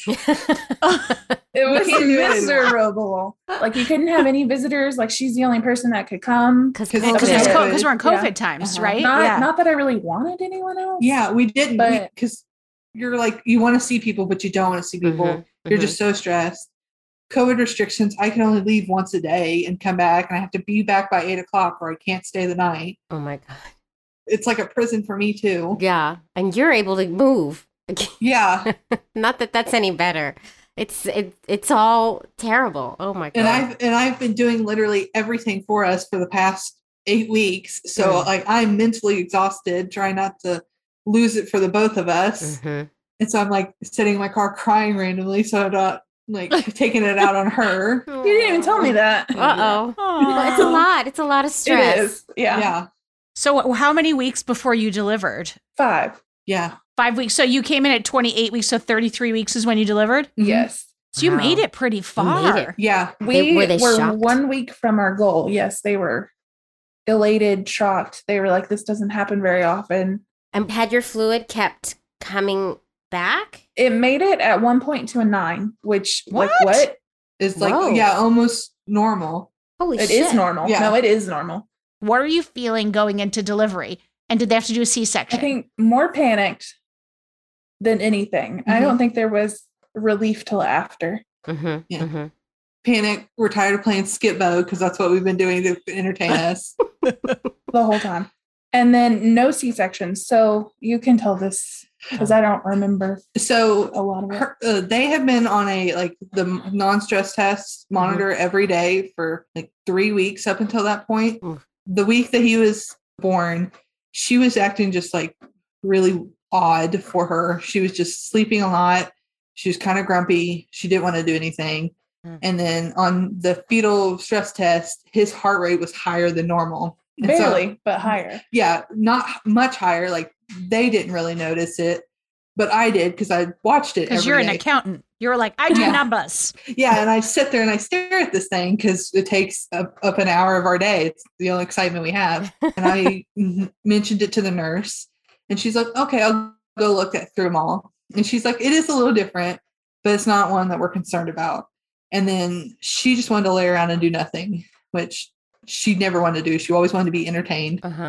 It was can't do it anymore. miserable. Like, you couldn't have any visitors. Like, she's the only person that could come. Because Because Because Yeah. we're in COVID Yeah. times, Uh-huh. right? Not, yeah. not that I really wanted anyone else. Yeah, we didn't, But- because you're like, you want to see people, but you don't want to see people. Mhm, You're mhm. just so stressed. COVID restrictions, I can only leave once a day and come back, and I have to be back by 8:00 or I can't stay the night. Oh my God. It's like a prison for me too. Yeah. And you're able to move. Yeah. Not that that's any better. It's all terrible. Oh my God. And I've been doing literally everything for us for the past 8 weeks. So Mm. like I'm mentally exhausted, trying not to lose it for the both of us. Mhm. And so I'm like sitting in my car crying randomly, so I'm not like taking it out on her. You didn't even tell me that. Uh-oh. Aw. Well, it's a lot. It's a lot of stress. It is. Yeah. Yeah. So how many weeks before you delivered? 5. Yeah. 5 weeks. So you came in at 28 weeks. So 33 weeks is when you delivered. Mhm. Yes. So you Wow. made it pretty far. it. Yeah. We Were they were shocked? 1 week from our goal. Yes, they were elated, shocked. They were like, this doesn't happen very often. And had your fluid kept coming back? It made it at one point to a 9, which, like, What? what? It's like, Whoa. yeah, almost normal. Holy It shit. is normal. Yeah. No, it is normal. What are you feeling going into delivery? And did they have to do a I C-section? think more panicked than anything. I don't think there was relief till after. Mm-hmm. Yeah. Mm-hmm. Panic. We're tired of playing skip mode because that's what we've been doing to entertain us. The whole time. And then no C-section. So you can tell this because I don't remember So a lot of it. they have been on the non-stress test monitor every day for like 3 weeks up until that point. Oof. The week that he was born, she was acting just like really odd for her. She was just sleeping a lot. She was kind of grumpy. She didn't want to do anything. Mm. And then on the fetal stress test, his heart rate was higher than normal. And so- Barely, but higher. yeah, not much higher. Like they didn't really notice it, but I did because I watched it. Because every you're an day. accountant. You're like, I do Yeah. numbers. Yeah, and I sit there and I stare at this thing because it takes up an hour of our day. It's the only excitement we have. And I mentioned it to the nurse, and she's like, "Okay, I'll go look through them all." And she's like, "It is a little different, but it's not one that we're concerned about." And then she just wanted to lay around and do nothing, which she never wanted to do. She always wanted to be entertained. Uh-huh.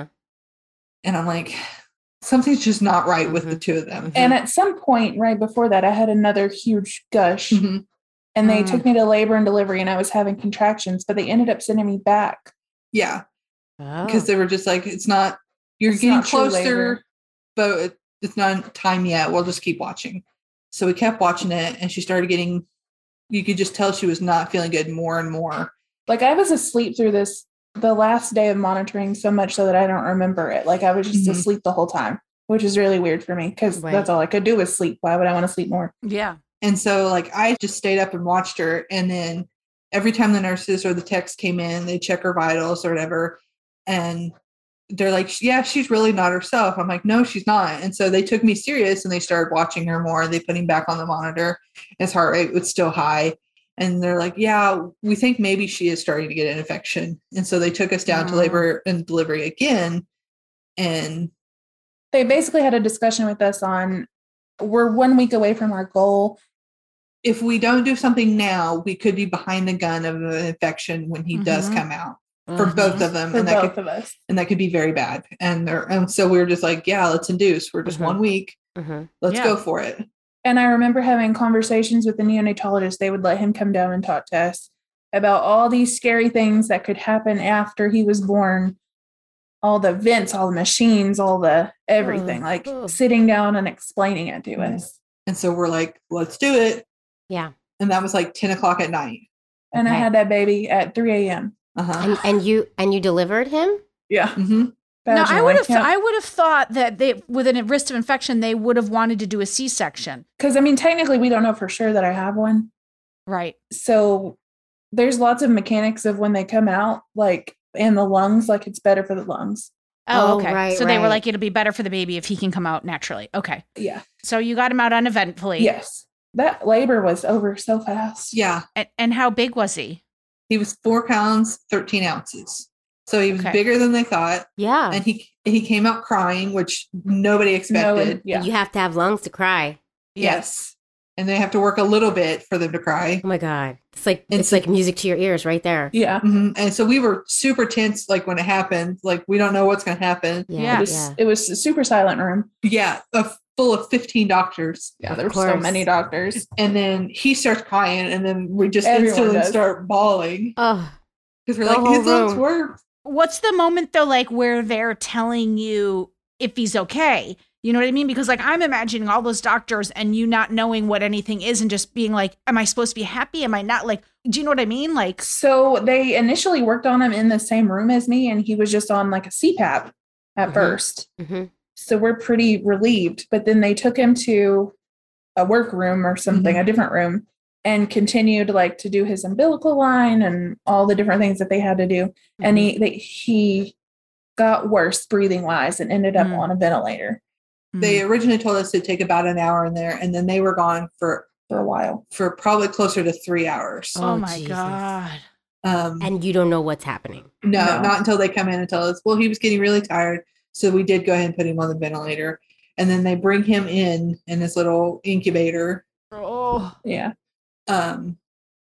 And I'm like, something's just not right with the two of them. And at some point right before that, I had another huge gush Mhm. and they Mm. took me to labor and delivery and I was having contractions, but they ended up sending me back. Yeah, Oh. because they were just like, it's not, you're It's getting not true closer, labor. but it's not time yet. We'll just keep watching. So we kept watching it, and she started getting, you could just tell she was not feeling good more and more. Like I was asleep through this the last day of monitoring so much so that I don't remember it. Like I was just Mhm. asleep the whole time, which is really weird for me because Right. that's all I could do was sleep. Why would I want to sleep more? Yeah. And so like I just stayed up and watched her. And then every time the nurses or the techs came in, they check her vitals or whatever. And they're like, yeah, she's really not herself. I'm like, no, she's not. And so they took me serious and they started watching her more. They put him back on the monitor. His heart rate was still high. And they're like, yeah, we think maybe she is starting to get an infection. And so they took us down to labor and delivery again. And They basically had a discussion with us on we're 1 week away from our goal. if we don't do something now, we could be behind the gun of an infection when he does Mhm. come out for Mhm. both of them. For And that both could, of us. and that could be very bad. And so we were just like, yeah, let's induce. We're just Mhm. 1 week. Mhm. Let's Yeah. go for it. And I remember having conversations with the neonatologist. They would let him come down and talk to us about all these scary things that could happen after he was born. All the vents, all the machines, all the everything, like Ugh. sitting down and explaining it to Mhm. us. And so we're like, let's do it. Yeah. And that was like 10 o'clock at night. And I Okay. had that baby at 3 a.m. Uh-huh. And you delivered him? Yeah. hmm No, I would have. Yeah. I would have thought that they, with a risk of infection, they would have wanted to do a C-section. Because I mean, technically, we don't know for sure that I have one. Right. So there's lots of mechanics of when they come out, like in the lungs, like it's better for the lungs. Oh, Oh, okay. right, so they were right. like, it'll be better for the baby if he can come out naturally. Okay. Yeah. So you got him out uneventfully. Yes. That labor was over so fast. Yeah. And how big was he? He was 4 pounds, 13 ounces. So he was Okay. bigger than they thought. Yeah. And he came out crying, which nobody expected. Yeah. You have to have lungs to cry. Yes. And they have to work a little bit for them to cry. Oh my God. It's like And it's so- like music to your ears right there. Yeah. Mhm. And so we were super tense, like when it happened. Like we don't know what's going to happen. Yeah. Yeah. It was a super silent room. Yeah, full of 15 doctors. Yeah. Of There were so course. many doctors. And then he starts crying, and then we just Everyone instantly does. start bawling Oh, because we're The like, whole his lungs room. work. What's the moment though, like where they're telling you if he's okay? You know what I mean? Because like I'm imagining all those doctors and you not knowing what anything is and just being like, am I supposed to be happy? Am I not? Like, do you know what I mean? Like, So they initially worked on him in the same room as me, and he was just on like a CPAP at Mhm. first. hmm So we're pretty relieved. But then they took him to a workroom or something, Mhm. a different room, and continued like to do his umbilical line and all the different things that they had to do. And he got worse breathing wise and ended up Mm. on a ventilator They originally told us to take about an hour in there, and then they were gone for for a while. probably closer to 3 hours. oh, Oh, my Jesus. God. And you don't know what's happening. No, No. not until they come in and tell us, well, he was getting really tired. So we did go ahead and put him on the ventilator. And then they bring him in this little incubator. Oh, Yeah. Um,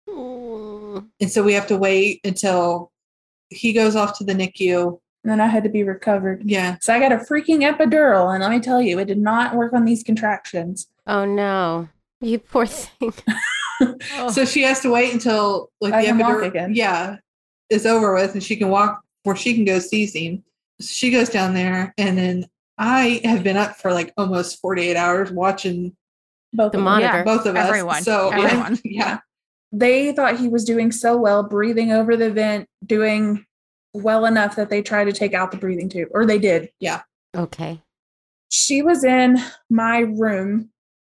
Mm. and so we have to wait until he goes off to the NICU. And then I had to be recovered. Yeah. So I got a freaking epidural. And let me tell you, it did not work on these contractions. Oh no. You poor thing. oh. So she has to wait until like I the can walk epidural again. yeah, is over with and she can walk before she can go seizing. So she goes down there, and then I have been up for like almost 48 hours watching Both The of them. monitor. Yeah. both of us. Everyone. So Everyone. yeah. They thought he was doing so well, breathing over the vent, doing well enough that they tried to take out the breathing tube, or they did. Okay. She was in my room.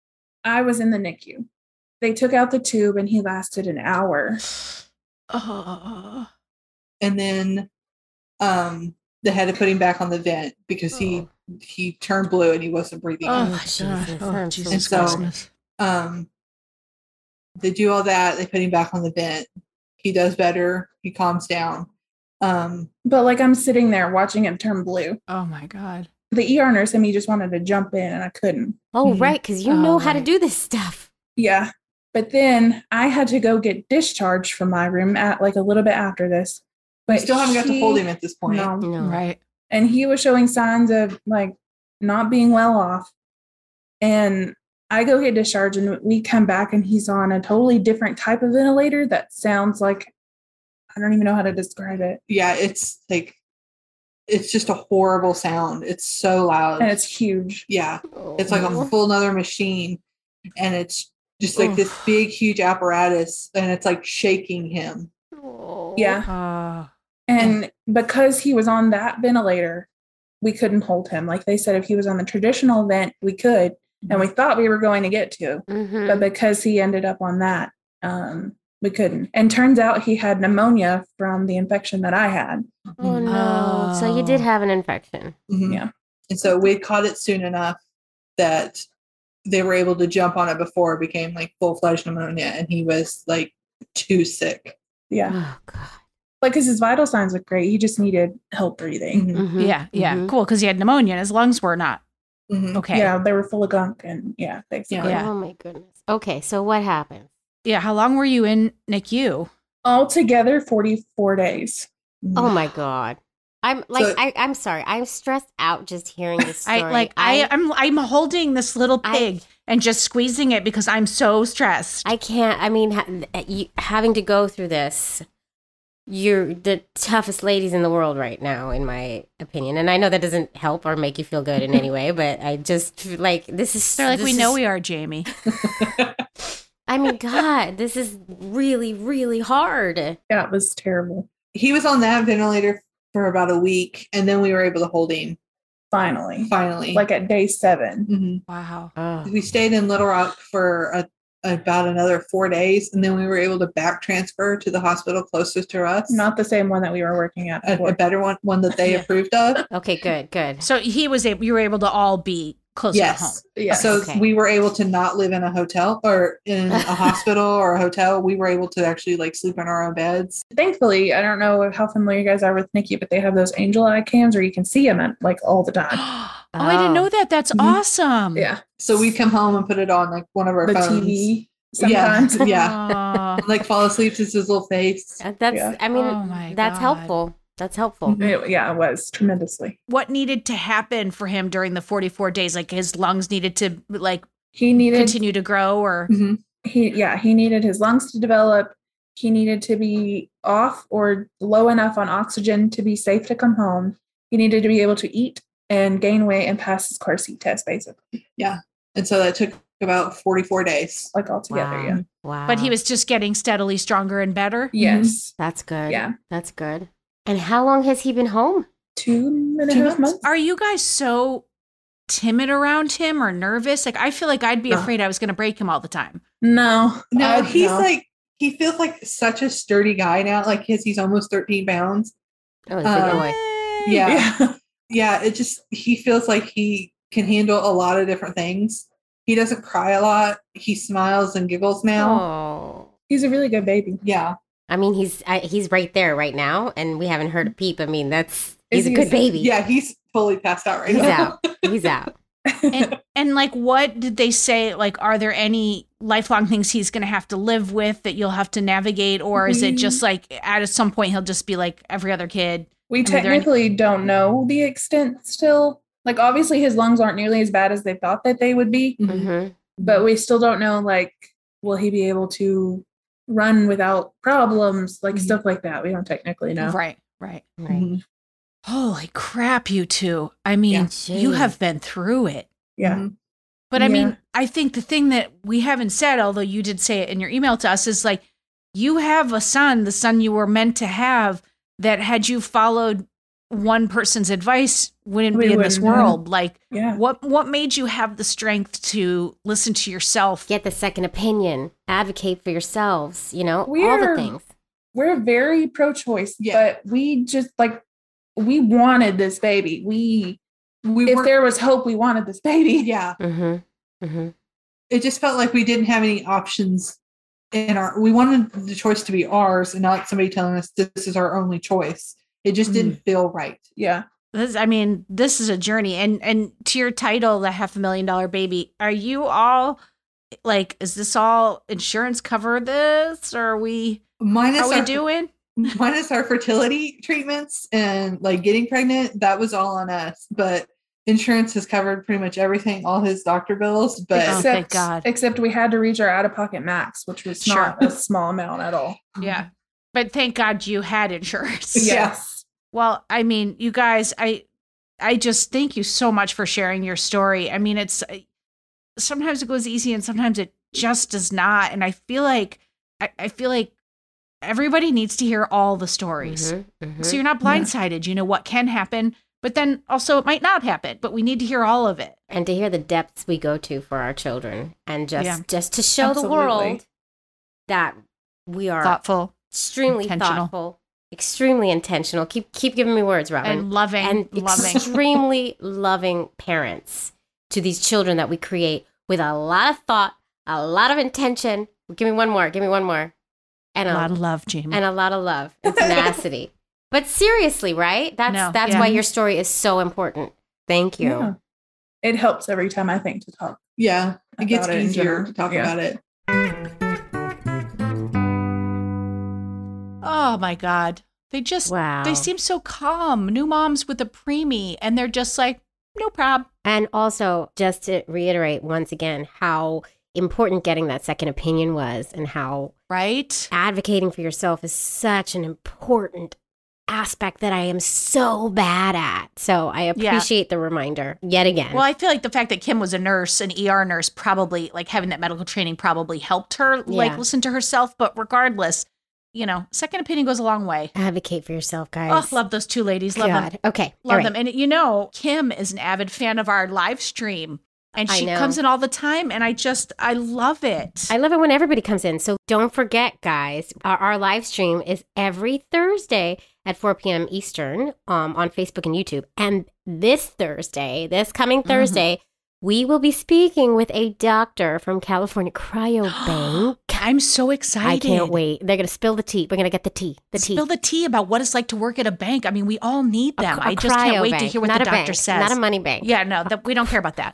I was in the NICU. They took out the tube and he lasted an hour. Oh. And then they had to put him back on the vent because he turned blue and he wasn't breathing. Oh, Oh, my Jesus. God. Oh, I'm Jesus so Christmas. They do all that. They put him back on the vent. He does better. He calms down. But like I'm sitting there watching him turn blue. Oh, my God. The ER nurse and me just wanted to jump in and I couldn't. Oh, Mhm. right. Because you Oh, know how to right. do this stuff. Yeah. But then I had to go get discharged from my room at like a little bit after this. We But still haven't got to he- hold him at this point. No. No. Right. And he was showing signs of like not being well off. And I go get discharged and we come back and he's on a totally different type of ventilator that sounds like I don't even know how to describe it. Yeah, it's like it's just a horrible sound. It's so loud. And it's huge. yeah, it's like Oh. a full nother machine, and it's just like this big, huge apparatus, and it's like shaking him. Oh. Yeah. Oh. And because he was on that ventilator, we couldn't hold him. Like they said, if he was on the traditional vent, we could, and we thought we were going to get to, Mhm. but because he ended up on that, we couldn't. And turns out he had pneumonia from the infection that I had. Oh no! So you did have an infection. Mhm. Yeah. And so we caught it soon enough that they were able to jump on it before it became like full-fledged pneumonia, and he was like too sick. Yeah. Oh god. Like, because his vital signs looked great. He just needed help breathing. Mhm. Mhm. Yeah, yeah, Mhm. cool. Because he had pneumonia and his lungs were not Mhm. okay. Yeah, they were full of gunk, and basically. Yeah. Oh my goodness. Okay, so what happened? Yeah, how long were you in NICU? Altogether, 44 days. Oh my god. I'm like So- I'm sorry. I'm stressed out just hearing this story. I'm holding this little pig and just squeezing it because I'm so stressed. I can't. I mean, having to go through this, you're the toughest ladies in the world right now, in my opinion. And I know that doesn't help or make you feel good in any way, but I just like this is. They're like, this we know is- we are, Jamie. I mean, God, this is really, really hard. Yeah, it was terrible. He was on that ventilator for about a week, and then we were able to hold him Finally. finally. Like at day 7. Mhm. Wow. Oh. We stayed in Little Rock for about another 4 days, and then we were able to back transfer to the hospital closest to us. Not the same one that we were working at a before. better one that they Yeah. approved of. Okay, good, good. So you were able to all be closer to home. Yes. Yeah. So Okay. we were able to not live in a hotel or in a hospital or a hotel. We were able to actually like sleep in our own beds. Thankfully, I don't know how familiar you guys are with Nikki, but they have those angel eye cams where you can see them at, like all the time. Oh, I didn't know that. That's Mhm. awesome. Yeah. So we'd come home and put it on like one of our The phones. TV Yeah. sometimes. Yeah. Aw. Like fall asleep to his little face. That's. Yeah. I mean, Oh my that's God. helpful. That's helpful. Mhm. Yeah, it was tremendously. What needed to happen for him during the 44 days? Like his lungs needed to like He needed continue to grow, or Mhm. he needed his lungs to develop. He needed to be off or low enough on oxygen to be safe to come home. He needed to be able to eat and gain weight and pass his car seat test, basically, And so that took about 44 days. like altogether. Wow. Yeah. Wow. but he was just getting steadily stronger and better. Yes. That's good. Yeah. That's good. And how long has he been home? 2.5 2 months. months. Are you guys so timid around him or nervous? Like I feel like I'd be No. afraid I was going to break him all the time. No. No, he's no. like, he feels like such a sturdy guy now. Like he's almost 13 pounds. Oh, he's a big boy. Yay. Yeah. Yeah. Yeah. It just, he feels like he can handle a lot of different things. He doesn't cry a lot. He smiles and giggles now. Oh. He's a really good baby. Yeah. I mean, he's right there right now, and we haven't heard a peep. I mean, he's a Is good he- baby. Yeah. He's fully passed out right He's now. out. He's out. And like, what did they say? Like, are there any lifelong things he's going to have to live with that you'll have to navigate, or is it just like at some point he'll just be like every other kid? We I mean, are there any- technically don't know the extent still. Like, obviously, his lungs aren't nearly as bad as they thought that they would be, Mhm. hmm but we still don't know, like, will he be able to run without problems? Like, Mhm. stuff like that. We don't technically know. Right. Right. Mhm. Holy crap, you two. I mean, Yeah. you Jeez. have been through it. Yeah. Mhm. But I Yeah. mean, I think the thing that we haven't said, although you did say it in your email to us, is like you have a son, the son you were meant to have, that had you followed one person's advice, wouldn't We be in this wouldn't have. world. Like, Yeah. what made you have the strength to listen to yourself? Get the second opinion. Advocate for yourselves. You know, all the We're- things. We're very pro choice, Yeah. but we just, like, we wanted this baby. We If were, there was hope, we wanted this baby. yeah. Mm-hmm. Mm-hmm. It just felt like we didn't have any options we wanted the choice to be ours and not somebody telling us this is our only choice. It just didn't feel right. Yeah. This is a journey. And to your title, the $500,000 baby, are you all like, is this all insurance cover this? Or are we doing? Minus our fertility treatments and like getting pregnant, that was all on us. But insurance has covered pretty much everything, all his doctor bills. But Oh, thank God. Except we had to reach our out-of-pocket max, which was not a small amount at all. Yeah. But thank God you had insurance. Yes. Well, I mean, you guys, I just thank you so much for sharing your story. I mean, it's sometimes it goes easy and sometimes it just does not. And I feel like everybody needs to hear all the stories. So you're not blindsided. You know what can happen, but then also it might not happen, but we need to hear all of it. And to hear the depths we go to for our children, and just to show the Absolutely. world that we are Thoughtful extremely intentional. thoughtful, extremely intentional. Keep giving me words, Robin. and loving, and extremely loving parents to these children that we create with a lot of thought, a lot of intention. Give me one more. And A lot of love, Jamie. and a lot of love and tenacity. But seriously, right? That's why your story is so important. Thank you. Yeah. It helps every time I think to talk. Yeah, it gets About it in easier general. to talk Yeah. about it. Oh my God. They just, Wow. they seem so calm. New moms with a preemie, and they're just like, no prob. And also, just to reiterate once again how important getting that second opinion was, and how Right? advocating for yourself is such an important aspect that I am so bad at. So I appreciate the reminder yet again. Well, I feel like the fact that Kim was a nurse, an ER nurse, probably like having that medical training probably helped her like Yeah. listen to herself. But regardless, you know, second opinion goes a long way. Advocate for yourself, guys. Oh, love those two ladies. Love them. God. Okay. Love all right. them. And you know, Kim is an avid fan of our live stream, and I she know. comes in all the time, and I love it. I love it when everybody comes in. So don't forget, guys, our live stream is every Thursday at 4 p.m. Eastern on Facebook and YouTube. And this coming Thursday, we will be speaking with a doctor from California Cryobank. I'm so excited. I can't wait. They're going to spill the tea. We're going to get the tea. Spill the tea about what it's like to work at a bank. I mean, we all need them. A I just can't wait to cryobank, hear what not the a doctor bank, says. Not a money bank. Yeah, no, we don't care about that.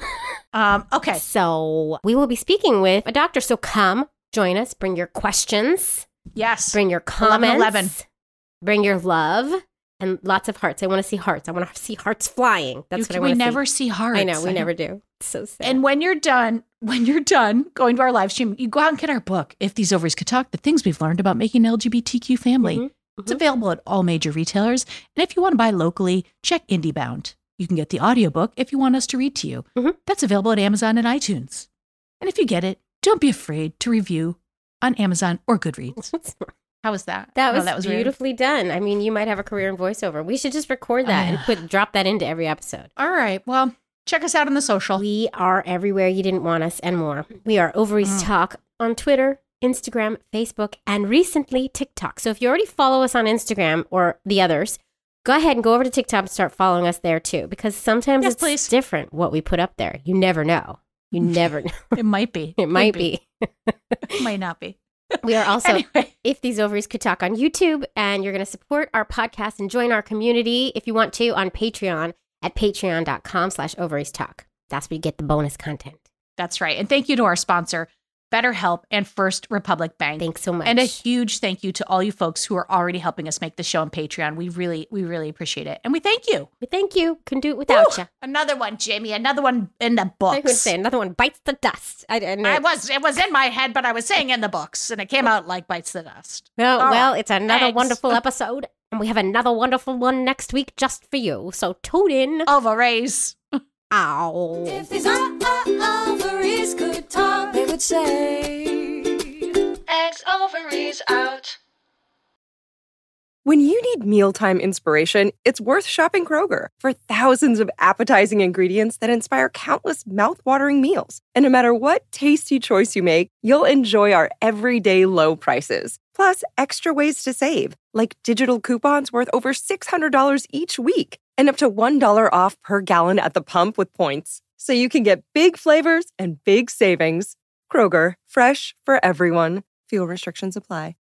Okay. So we will be speaking with a doctor. So come join us. Bring your questions. Yes. Bring your comments. 11. Bring your love and lots of hearts. I want to see hearts. I want to see hearts flying. That's what I want to see. We never see hearts. I know, we never do. It's so sad. And when you're done going to our live stream, you go out and get our book, If These Ovaries Could Talk, The Things We've Learned About Making an LGBTQ Family. It's available at all major retailers. And if you want to buy locally, check IndieBound. You can get the audiobook if you want us to read to you. That's available at Amazon and iTunes. And if you get it, don't be afraid to review on Amazon or Goodreads. How was that? That Oh, was weird. beautifully done. I mean, you might have a career in voiceover. We should just record that and drop that into every episode. All right. Well, check us out on the social. We are everywhere you didn't want us and more. We are Ovaries Talk on Twitter, Instagram, Facebook, and recently TikTok. So if you already follow us on Instagram or the others, go ahead and go over to TikTok and start following us there too, because sometimes it's please. different what we put up there. You never know. You never know. It might be. It might be. It might not be. We are also, Anyway. If These Ovaries Could Talk on YouTube, and you're going to support our podcast and join our community if you want to on Patreon at patreon.com/ovariestalk. That's where you get the bonus content. That's right. And thank you to our sponsor, BetterHelp and First Republic Bank. Thanks so much. And a huge thank you to all you folks who are already helping us make the show on Patreon. We really appreciate it. And we thank you. We thank you. Couldn't do it without Woo! you. Another one, Jamie. Another one in the I books. would say another one bites the dust. It was in my head, but I was saying in the books, and it came out like bites the dust. Well, All well, right. it's another Thanks. wonderful episode, and we have another wonderful one next week just for you. So tune in. Ovaries. Ow. If these ovaries could talk, they would say, Eggs, ovaries out. When you need mealtime inspiration, it's worth shopping Kroger for thousands of appetizing ingredients that inspire countless mouthwatering meals. And no matter what tasty choice you make, you'll enjoy our everyday low prices. Plus, extra ways to save, like digital coupons worth over $600 each week and up to $1 off per gallon at the pump with points. So you can get big flavors and big savings. Kroger, fresh for everyone. Fuel restrictions apply.